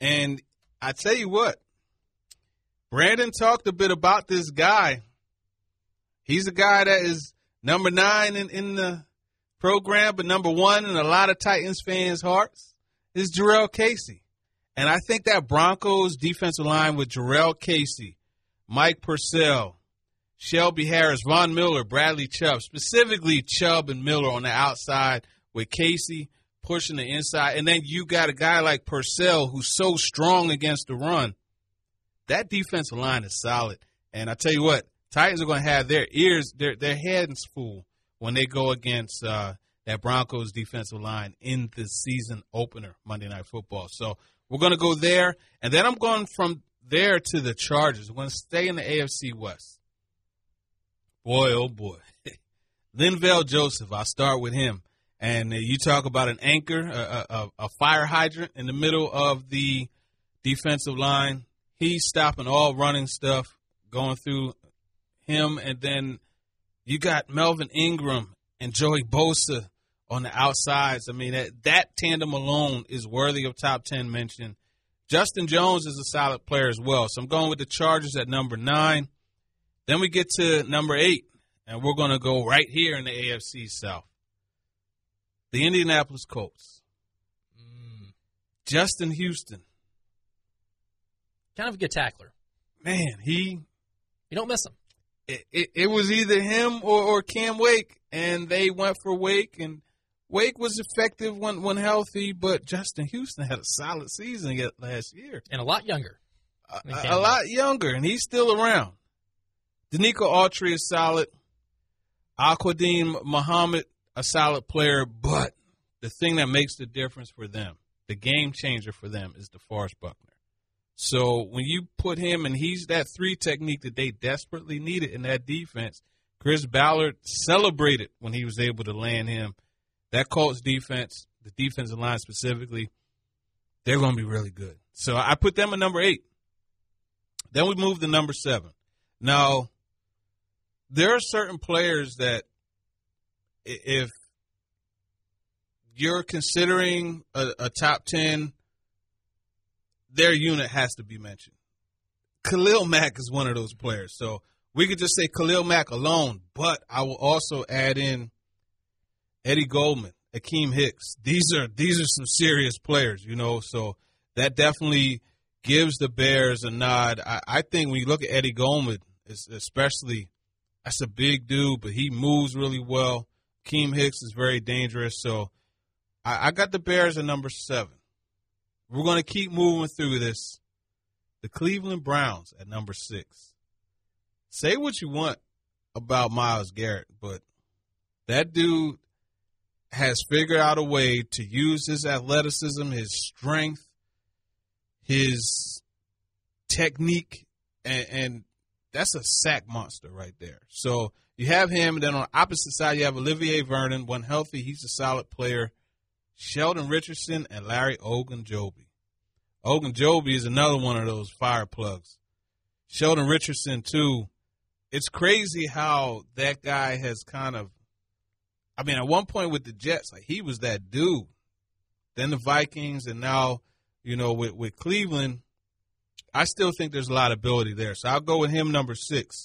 And I tell you what, Brandon talked a bit about this guy. He's a guy that is number 9 in the program, but number 1 in a lot of Titans fans' hearts is Jarrell Casey. And I think that Broncos defensive line with Jarrell Casey, Mike Purcell, Shelby Harris, Von Miller, Bradley Chubb, specifically Chubb and Miller on the outside with Casey pushing the inside. And then you got a guy like Purcell who's so strong against the run. That defensive line is solid. And I tell you what, Titans are going to have their heads full when they go against that Broncos defensive line in the season opener, Monday Night Football. So we're going to go there. And then I'm going from there to the Chargers. I'm going to stay in the AFC West. Boy, oh boy. Linval Joseph, I'll start with him. And you talk about an anchor, a fire hydrant in the middle of the defensive line. He's stopping all running stuff, going through him. And then you got Melvin Ingram and Joey Bosa on the outsides. I mean, that tandem alone is worthy of top 10 mention. Justin Jones is a solid player as well. So I'm going with the Chargers at number 9. Then we get to number 8, and we're going to go right here in the AFC South. The Indianapolis Colts. Justin Houston. Kind of a good tackler. Man, you don't miss him. It was either him or Cam Wake, and they went for Wake, and Wake was effective when healthy, but Justin Houston had a solid season last year. And a lot younger. A lot younger, and he's still around. Danico Autry is solid. Aquadim Muhammad, a solid player, but the thing that makes the difference for them, the game changer for them, is DeForest Buckner. So when you put him, and he's that 3 technique that they desperately needed in that defense, Chris Ballard celebrated when he was able to land him. That Colts defense, the defensive line specifically, they're going to be really good. So I put them at number 8. Then we move to number 7. Now, there are certain players that if you're considering a top 10, their unit has to be mentioned. Khalil Mack is one of those players. So we could just say Khalil Mack alone, but I will also add in Eddie Goldman, Akeem Hicks. These are some serious players, so that definitely gives the Bears a nod. I think when you look at Eddie Goldman, especially, that's a big dude, but he moves really well. Akeem Hicks is very dangerous. So I got the Bears at number 7. We're going to keep moving through this. The Cleveland Browns at number 6. Say what you want about Myles Garrett, but that dude has figured out a way to use his athleticism, his strength, his technique, and that's a sack monster right there. So you have him, and then on the opposite side, you have Olivier Vernon. When healthy, he's a solid player. Sheldon Richardson and Larry Ogunjobi. Ogunjobi is another one of those fire plugs. Sheldon Richardson, too. It's crazy how that guy has kind of, at one point with the Jets, he was that dude. Then the Vikings, and now, with Cleveland, I still think there's a lot of ability there. So I'll go with him, number 6.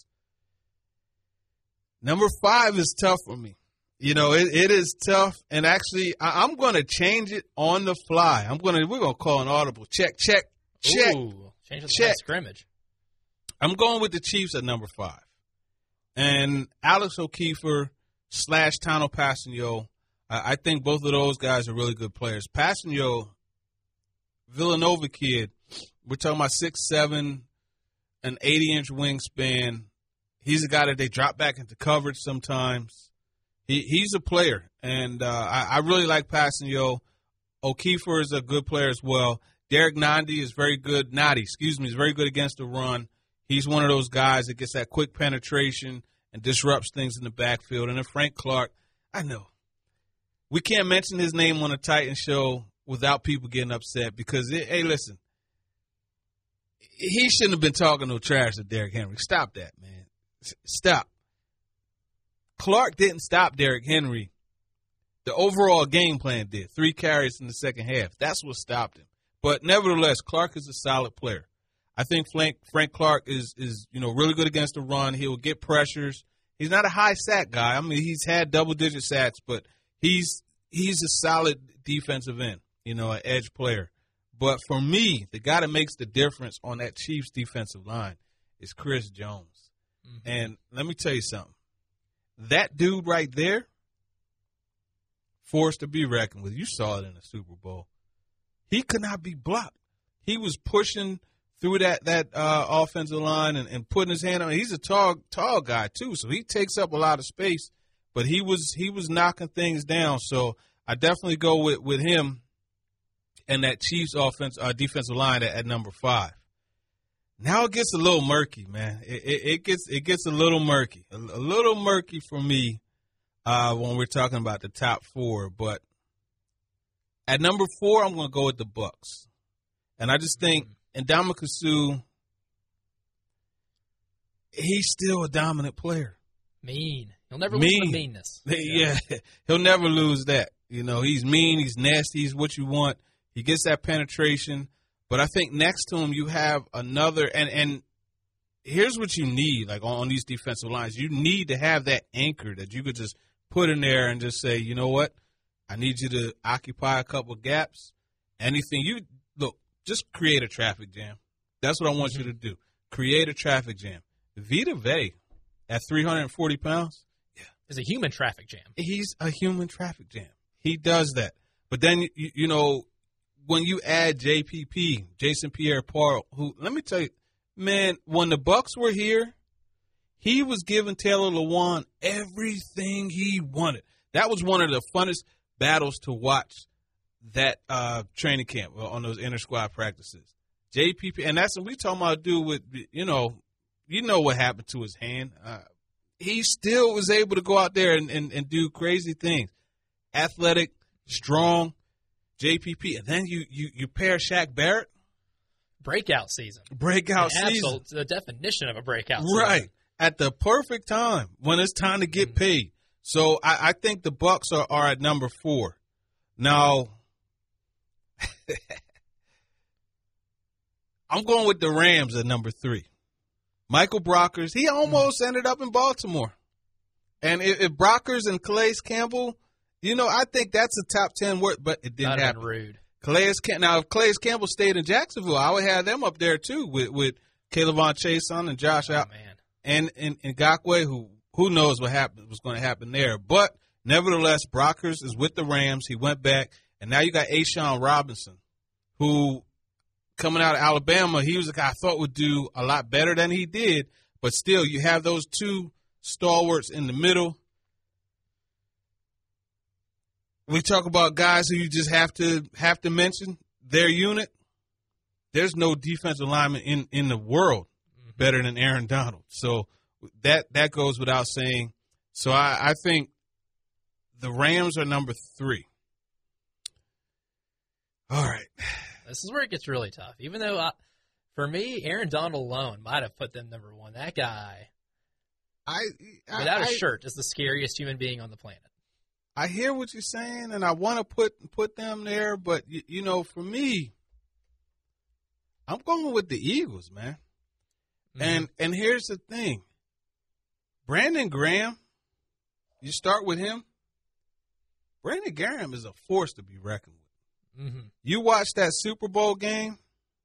Number 5 is tough for me. It is tough, and actually, I'm going to change it on the fly. We're going to call an audible. Check. Ooh, change the last scrimmage. I'm going with the Chiefs at number 5. And Alex O'Keefer / Tano Passanio, I think both of those guys are really good players. Passanio, Villanova kid, we're talking about 6'7", an 80-inch wingspan. He's a guy that they drop back into coverage sometimes. He's a player, and I really like Passanio. O'Keefer is a good player as well. Derek Nadi is very good. Is very good against the run. He's one of those guys that gets that quick penetration and disrupts things in the backfield. And then Frank Clark, I know. We can't mention his name on a Titan show without people getting upset because, hey, listen, he shouldn't have been talking no trash to Derrick Henry. Stop that, man. Stop. Clark didn't stop Derrick Henry. The overall game plan did. 3 carries in the second half. That's what stopped him. But nevertheless, Clark is a solid player. I think Frank Clark is really good against the run. He'll get pressures. He's not a high sack guy. I mean, he's had double-digit sacks, but he's a solid defensive end, an edge player. But for me, the guy that makes the difference on that Chiefs defensive line is Chris Jones. Mm-hmm. And let me tell you something. That dude right there, forced to be reckoned with. You saw it in the Super Bowl. He could not be blocked. He was pushing through that offensive line and putting his hand on it. He's a tall guy too, so he takes up a lot of space. But he was knocking things down. So I definitely go with him and that Chiefs defensive line at number 5. Now it gets a little murky, man. It gets a little murky, a little murky for me when we're talking about the top 4. But at number 4, I'm going to go with the Bucs, and I just think Ndamukong Suh, he's still a dominant player. Mean. He'll never lose the meanness. Yeah, he'll never lose that. He's mean. He's nasty. He's what you want. He gets that penetration. But I think next to him you have another, and here's what you need, like on these defensive lines. You need to have that anchor that you could just put in there and just say, you know what, I need you to occupy a couple of gaps. Anything just create a traffic jam. That's what I want you to do. Create a traffic jam. Vita Vea at 340 pounds. Yeah. Is a human traffic jam. He's a human traffic jam. He does that. But then, when you add JPP, Jason Pierre-Paul, who, let me tell you, man, when the Bucs were here, he was giving Taylor Lewan everything he wanted. That was one of the funnest battles to watch that training camp on those inter-squad practices. JPP, and that's what we talking about, dude, with, you know what happened to his hand. He still was able to go out there and do crazy things. Athletic, strong, JPP. And then you pair Shaq Barrett. Breakout season. The definition of a breakout season. Right. At the perfect time when it's time to get paid. So I think the Bucs are at number 4. Now, I'm going with the Rams at number 3. Michael Brockers, he almost ended up in Baltimore. And if Brockers and Calais Campbell, I think that's a top 10 word, but it didn't happen. Rude. Now, if Calais Campbell stayed in Jacksonville, I would have them up there too with Kayvon Chaisson and Josh Allen and Ngakoue, who knows what's going to happen there. But nevertheless, Brockers is with the Rams. He went back, and now you got A'Shawn Robinson, who coming out of Alabama, he was a guy I thought would do a lot better than he did. But still, you have those two stalwarts in the middle. We talk about guys who you just have to mention their unit. There's no defensive lineman in the world better than Aaron Donald. So that goes without saying. So I think the Rams are number 3. All right. This is where it gets really tough. Even though, for me, Aaron Donald alone might have put them number 1. That guy, without a shirt, is the scariest human being on the planet. I hear what you're saying, and I want to put them there, but, for me, I'm going with the Eagles, man. Mm-hmm. And here's the thing. Brandon Graham, you start with him. Brandon Graham is a force to be reckoned with. Mm-hmm. You watch that Super Bowl game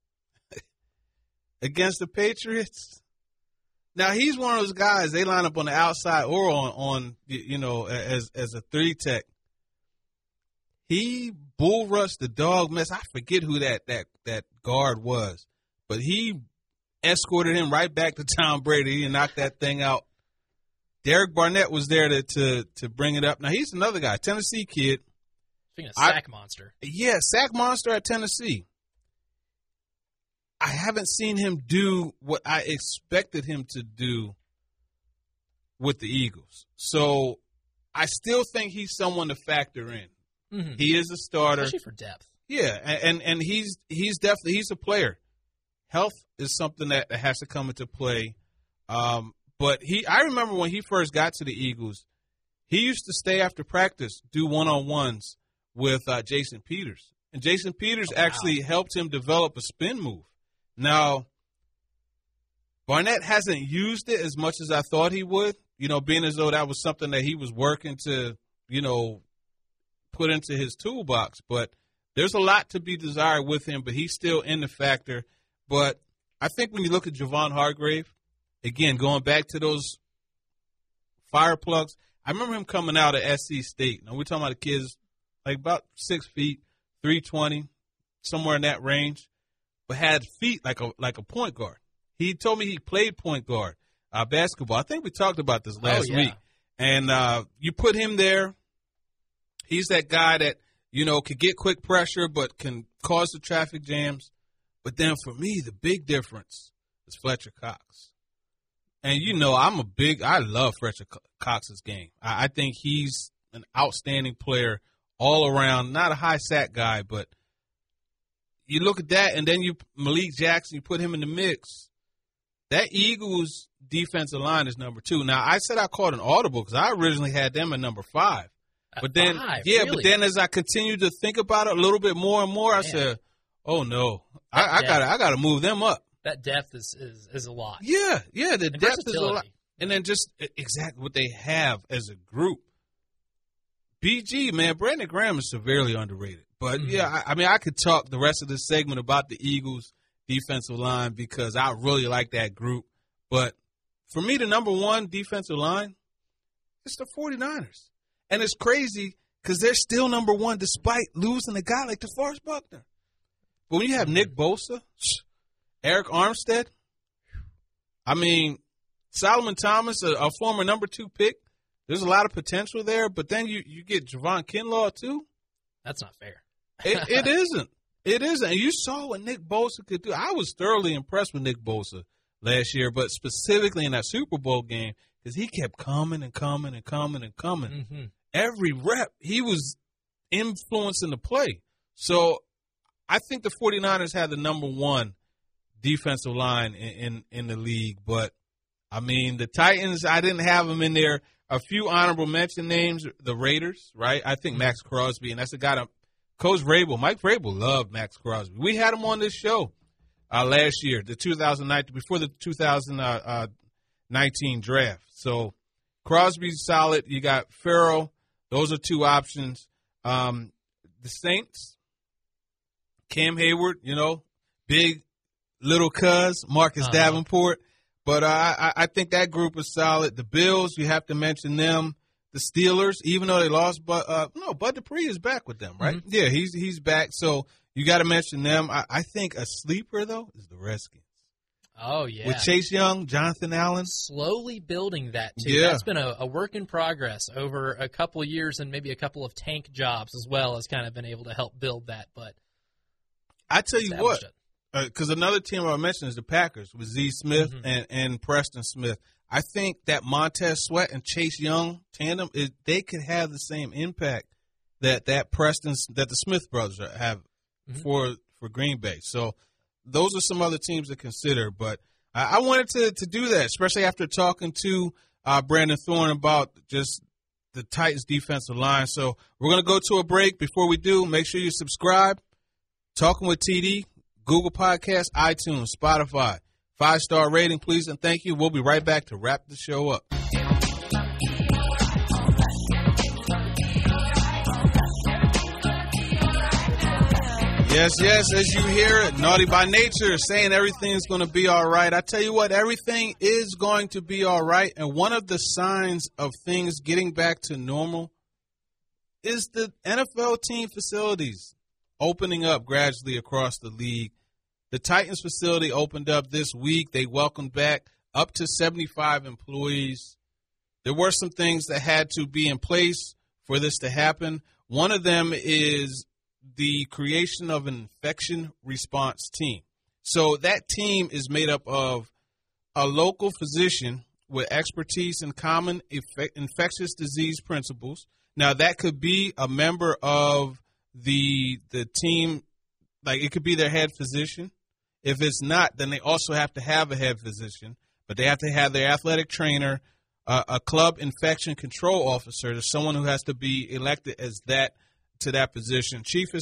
against the Patriots. Now, he's one of those guys, they line up on the outside or on as a 3-tech. He bull rushed the dog mess. I forget who that guard was, but he escorted him right back to Tom Brady and knocked that thing out. Derek Barnett was there to bring it up. Now, he's another guy, Tennessee kid. Speaking of sack monster. Yeah, sack monster at Tennessee. I haven't seen him do what I expected him to do with the Eagles. So I still think he's someone to factor in. Mm-hmm. He is a starter. Especially for depth. Yeah, and he's definitely a player. Health is something that has to come into play. But I remember when he first got to the Eagles, he used to stay after practice, do one-on-ones with Jason Peters. And Jason Peters actually helped him develop a spin move. Now, Barnett hasn't used it as much as I thought he would, being as though that was something that he was working to, put into his toolbox. But there's a lot to be desired with him, but he's still in the factor. But I think when you look at Javon Hargrave, again, going back to those fire plugs, I remember him coming out of SC State. Now, we're talking about the kids like about 6 feet, 320, somewhere in that range, but had feet like a point guard. He told me he played point guard basketball. I think we talked about this last week. And you put him there. He's that guy that, could get quick pressure but can cause the traffic jams. But then for me, the big difference is Fletcher Cox. And, I love Fletcher Cox's game. I think he's an outstanding player all around, not a high sack guy, but you look at that, and then Malik Jackson, you put him in the mix. That Eagles defensive line is number 2. Now, I said I called an audible because I originally had them at number 5. But then, really? But then as I continued to think about it a little bit more and more, I said, "Oh no, I gotta move them up." That depth is a lot. Yeah, the depth is a lot, and then just exactly what they have as a group. BG, man, Brandon Graham is severely underrated. But I could talk the rest of this segment about the Eagles defensive line because I really like that group. But for me, the number 1 defensive line is the 49ers. And it's crazy because they're still number 1 despite losing a guy like DeForest Buckner. But when you have Nick Bosa, Eric Armstead, Solomon Thomas, a former number 2 pick, there's a lot of potential there. But then you get Javon Kinlaw too. That's not fair. It isn't. It isn't. And you saw what Nick Bosa could do. I was thoroughly impressed with Nick Bosa last year, but specifically in that Super Bowl game because he kept coming and coming and coming and coming. Mm-hmm. Every rep, he was influencing the play. So I think the 49ers had the number 1 defensive line in the league. But, the Titans, I didn't have them in there. A few honorable mention names, the Raiders, right? I think Max Crosby, and that's the guy that Coach Vrabel, Mike Vrabel loved Max Crosby. We had him on this show last year, before the 2019 draft. So Crosby's solid. You got Farrell. Those are 2 options. The Saints, Cam Hayward, big little cuz, Marcus Davenport. But I think that group is solid. The Bills, you have to mention them. The Steelers, even though they lost, Bud Dupree is back with them, right? Mm-hmm. Yeah, he's back. So you got to mention them. I think a sleeper, though, is the Redskins. Oh, yeah. With Chase Young, Jonathan Allen. Slowly building that, too. Yeah. That's been a work in progress over a couple of years and maybe a couple of tank jobs as well has kind of been able to help build that. But I tell you what, because another team I mentioned is the Packers with Z Smith and Preston Smith. I think that Montez Sweat and Chase Young tandem, they could have the same impact that the Smith brothers have for Green Bay. So those are some other teams to consider. But I wanted to do that, especially after talking to Brandon Thorne about just the Titans defensive line. So we're going to go to a break. Before we do, make sure you subscribe. Talking with TD, Google Podcasts, iTunes, Spotify. 5-star rating, please, and thank you. We'll be right back to wrap the show up. Yes, as you hear it, Naughty by Nature saying everything's going to be all right. I tell you what, everything is going to be all right, and one of the signs of things getting back to normal is the NFL team facilities opening up gradually across the league. The Titans facility opened up this week. They welcomed back up to 75 employees. There were some things that had to be in place for this to happen. One of them is the creation of an infection response team. So that team is made up of a local physician with expertise in common infectious disease principles. Now, that could be a member of the team, like it could be their head physician. If it's not, then they also have to have a head physician, but they have to have their athletic trainer, a club infection control officer. There's someone who has to be elected as that to that position. Chief of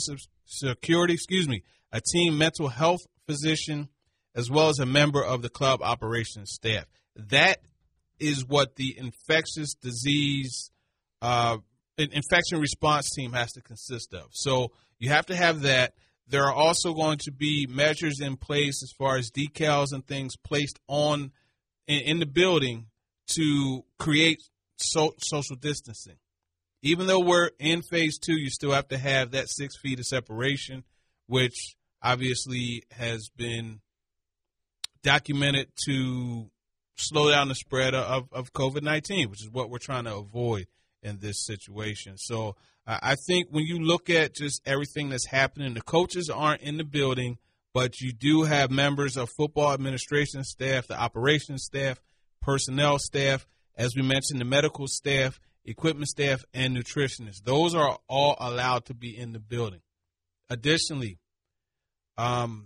a team mental health physician, as well as a member of the club operations staff. That is what the infectious disease infection response team has to consist of. So you have to have that. There are also going to be measures in place as far as decals and things placed on in the building to create social distancing. Even though we're in phase 2, you still have to have that 6 feet of separation, which obviously has been documented to slow down the spread of COVID-19, which is what we're trying to avoid in this situation. So I think when you look at just everything that's happening, the coaches aren't in the building, but you do have members of football administration staff, the operations staff, personnel staff, as we mentioned, the medical staff, equipment staff, and nutritionists. Those are all allowed to be in the building. Additionally, the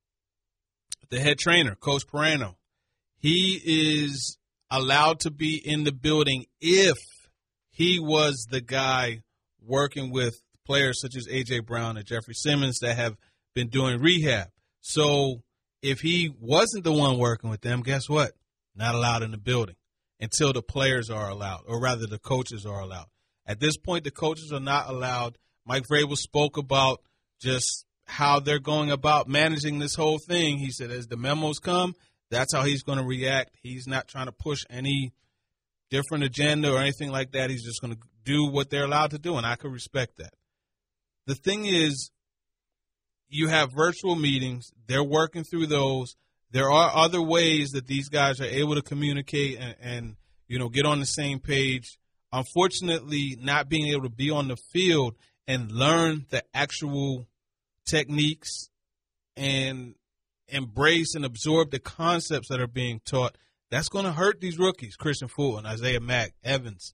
head trainer, Coach Perano, he is allowed to be in the building if he was the guy working with players such as A.J. Brown and Jeffrey Simmons that have been doing rehab. So if he wasn't the one working with them, guess what? Not allowed in the building until the players are allowed, or rather the coaches are allowed. At this point, the coaches are not allowed. Mike Vrabel spoke about just how they're going about managing this whole thing. He said as the memos come, that's how he's going to react. He's not trying to push any different agenda or anything like that. He's just going to do what they're allowed to do, and I could respect that. The thing is, you have virtual meetings. They're working through those. There are other ways that these guys are able to communicate and get on the same page. Unfortunately, not being able to be on the field and learn the actual techniques and embrace and absorb the concepts that are being taught, that's going to hurt these rookies, Christian Fulton, Isaiah Mack, Evans.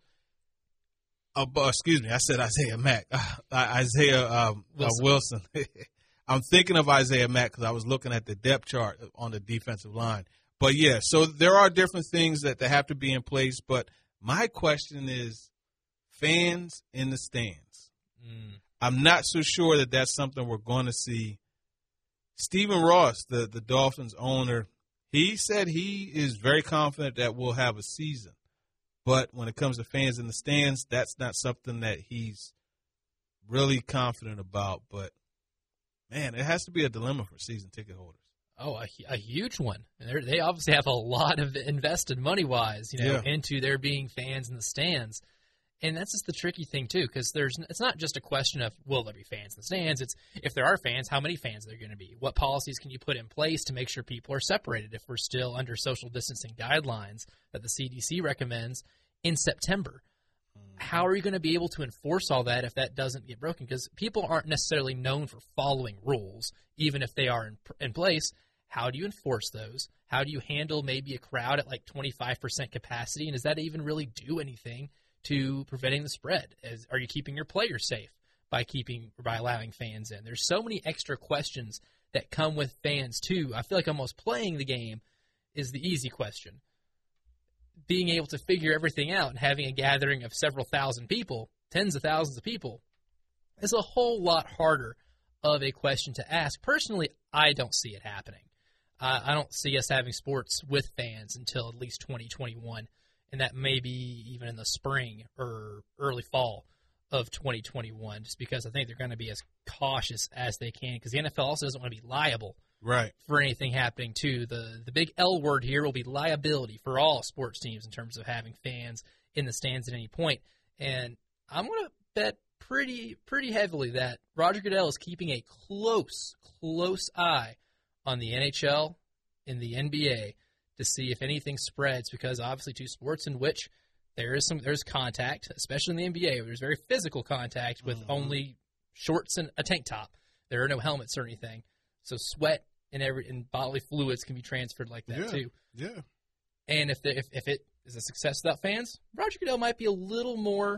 Excuse me, I said Isaiah Mack. Isaiah Wilson. I'm thinking of Isaiah Mack because I was looking at the depth chart on the defensive line. But, yeah, so there are different things that have to be in place. But my question is fans in the stands. I'm not so sure that that's something we're going to see. Stephen Ross, the Dolphins owner, he said he is very confident that we'll have a season. But when it comes to fans in the stands, that's not something that he's really confident about. But, man, it has to be a dilemma for season ticket holders. Oh, a huge one. And they obviously have a lot of invested money-wise, into there being fans in the stands. And that's just the tricky thing, too, because it's not just a question of will there be fans in the stands. It's if there are fans, how many fans are there going to be? What policies can you put in place to make sure people are separated if we're still under social distancing guidelines that the CDC recommends in September? How are you going to be able to enforce all that if that doesn't get broken? Because people aren't necessarily known for following rules, even if they are in place. How do you enforce those? How do you handle maybe a crowd at like 25% capacity? And does that even really do anything to preventing the spread? Are you keeping your players safe by allowing fans in? There's so many extra questions that come with fans too. I feel like almost playing the game is the easy question. Being able to figure everything out and having a gathering of several thousand people, tens of thousands of people, is a whole lot harder of a question to ask. Personally, I don't see it happening. I don't see us having sports with fans until at least 2021, and that may be even in the spring or early fall of 2021, just because I think they're going to be as cautious as they can, because the NFL also doesn't want to be liable for anything happening too. The big L word here will be liability for all sports teams in terms of having fans in the stands at any point. And I'm going to bet pretty heavily that Roger Goodell is keeping a close eye on the NHL and the NBA to see if anything spreads, because obviously two sports in which there's contact, especially in the NBA, where there's very physical contact with only shorts and a tank top. There are no helmets or anything. So sweat and bodily fluids can be transferred like that too. Yeah. And if it is a success without fans, Roger Goodell might be a little more,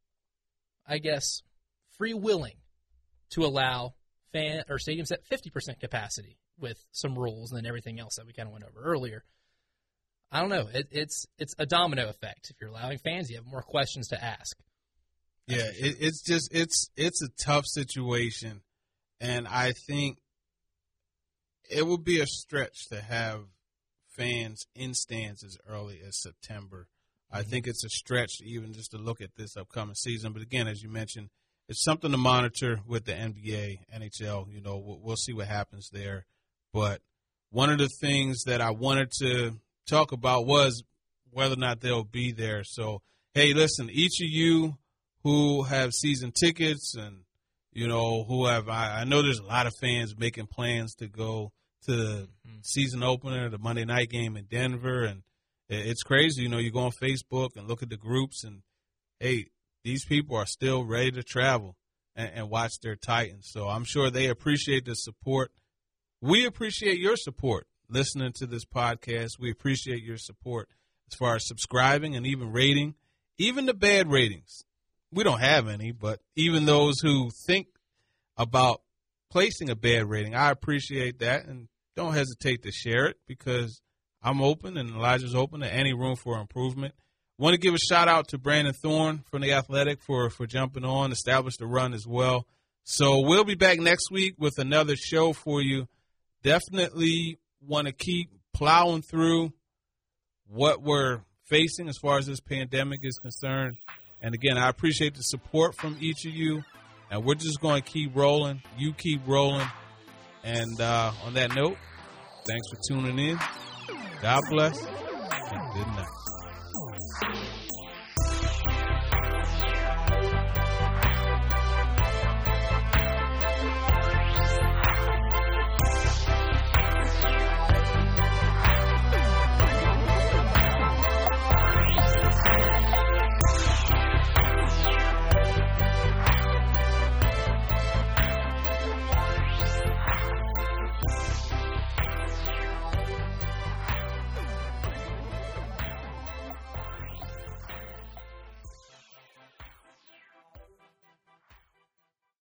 I guess, free-willing to allow stadiums at 50% capacity with some rules and then everything else that we kind of went over earlier. I don't know. It's a domino effect. If you're allowing fans, you have more questions to ask. Yeah, it's a tough situation. And I think it would be a stretch to have fans in stands as early as September. I think it's a stretch even just to look at this upcoming season. But again, as you mentioned, it's something to monitor with the NBA, NHL. You know, we'll see what happens there. But one of the things that I wanted to talk about was whether or not they'll be there. So, hey, listen, each of you who have season tickets and, you know, who have, I know there's a lot of fans making plans to go to the season opener, the Monday night game in Denver, and it's crazy. You know, you go on Facebook and look at the groups, and, hey, these people are still ready to travel and watch their Titans. So I'm sure they appreciate the support. We appreciate your support listening to this podcast. We appreciate your support as far as subscribing and even rating, even the bad ratings. We don't have any, but even those who think about placing a bad rating, I appreciate that, and don't hesitate to share it because I'm open and Elijah's open to any room for improvement. Want to give a shout-out to Brandon Thorne from The Athletic for jumping on, established a run as well. So we'll be back next week with another show for you. Definitely want to keep plowing through what we're facing as far as this pandemic is concerned. And, again, I appreciate the support from each of you. And we're just going to keep rolling. You keep rolling. And on that note, thanks for tuning in. God bless and good night.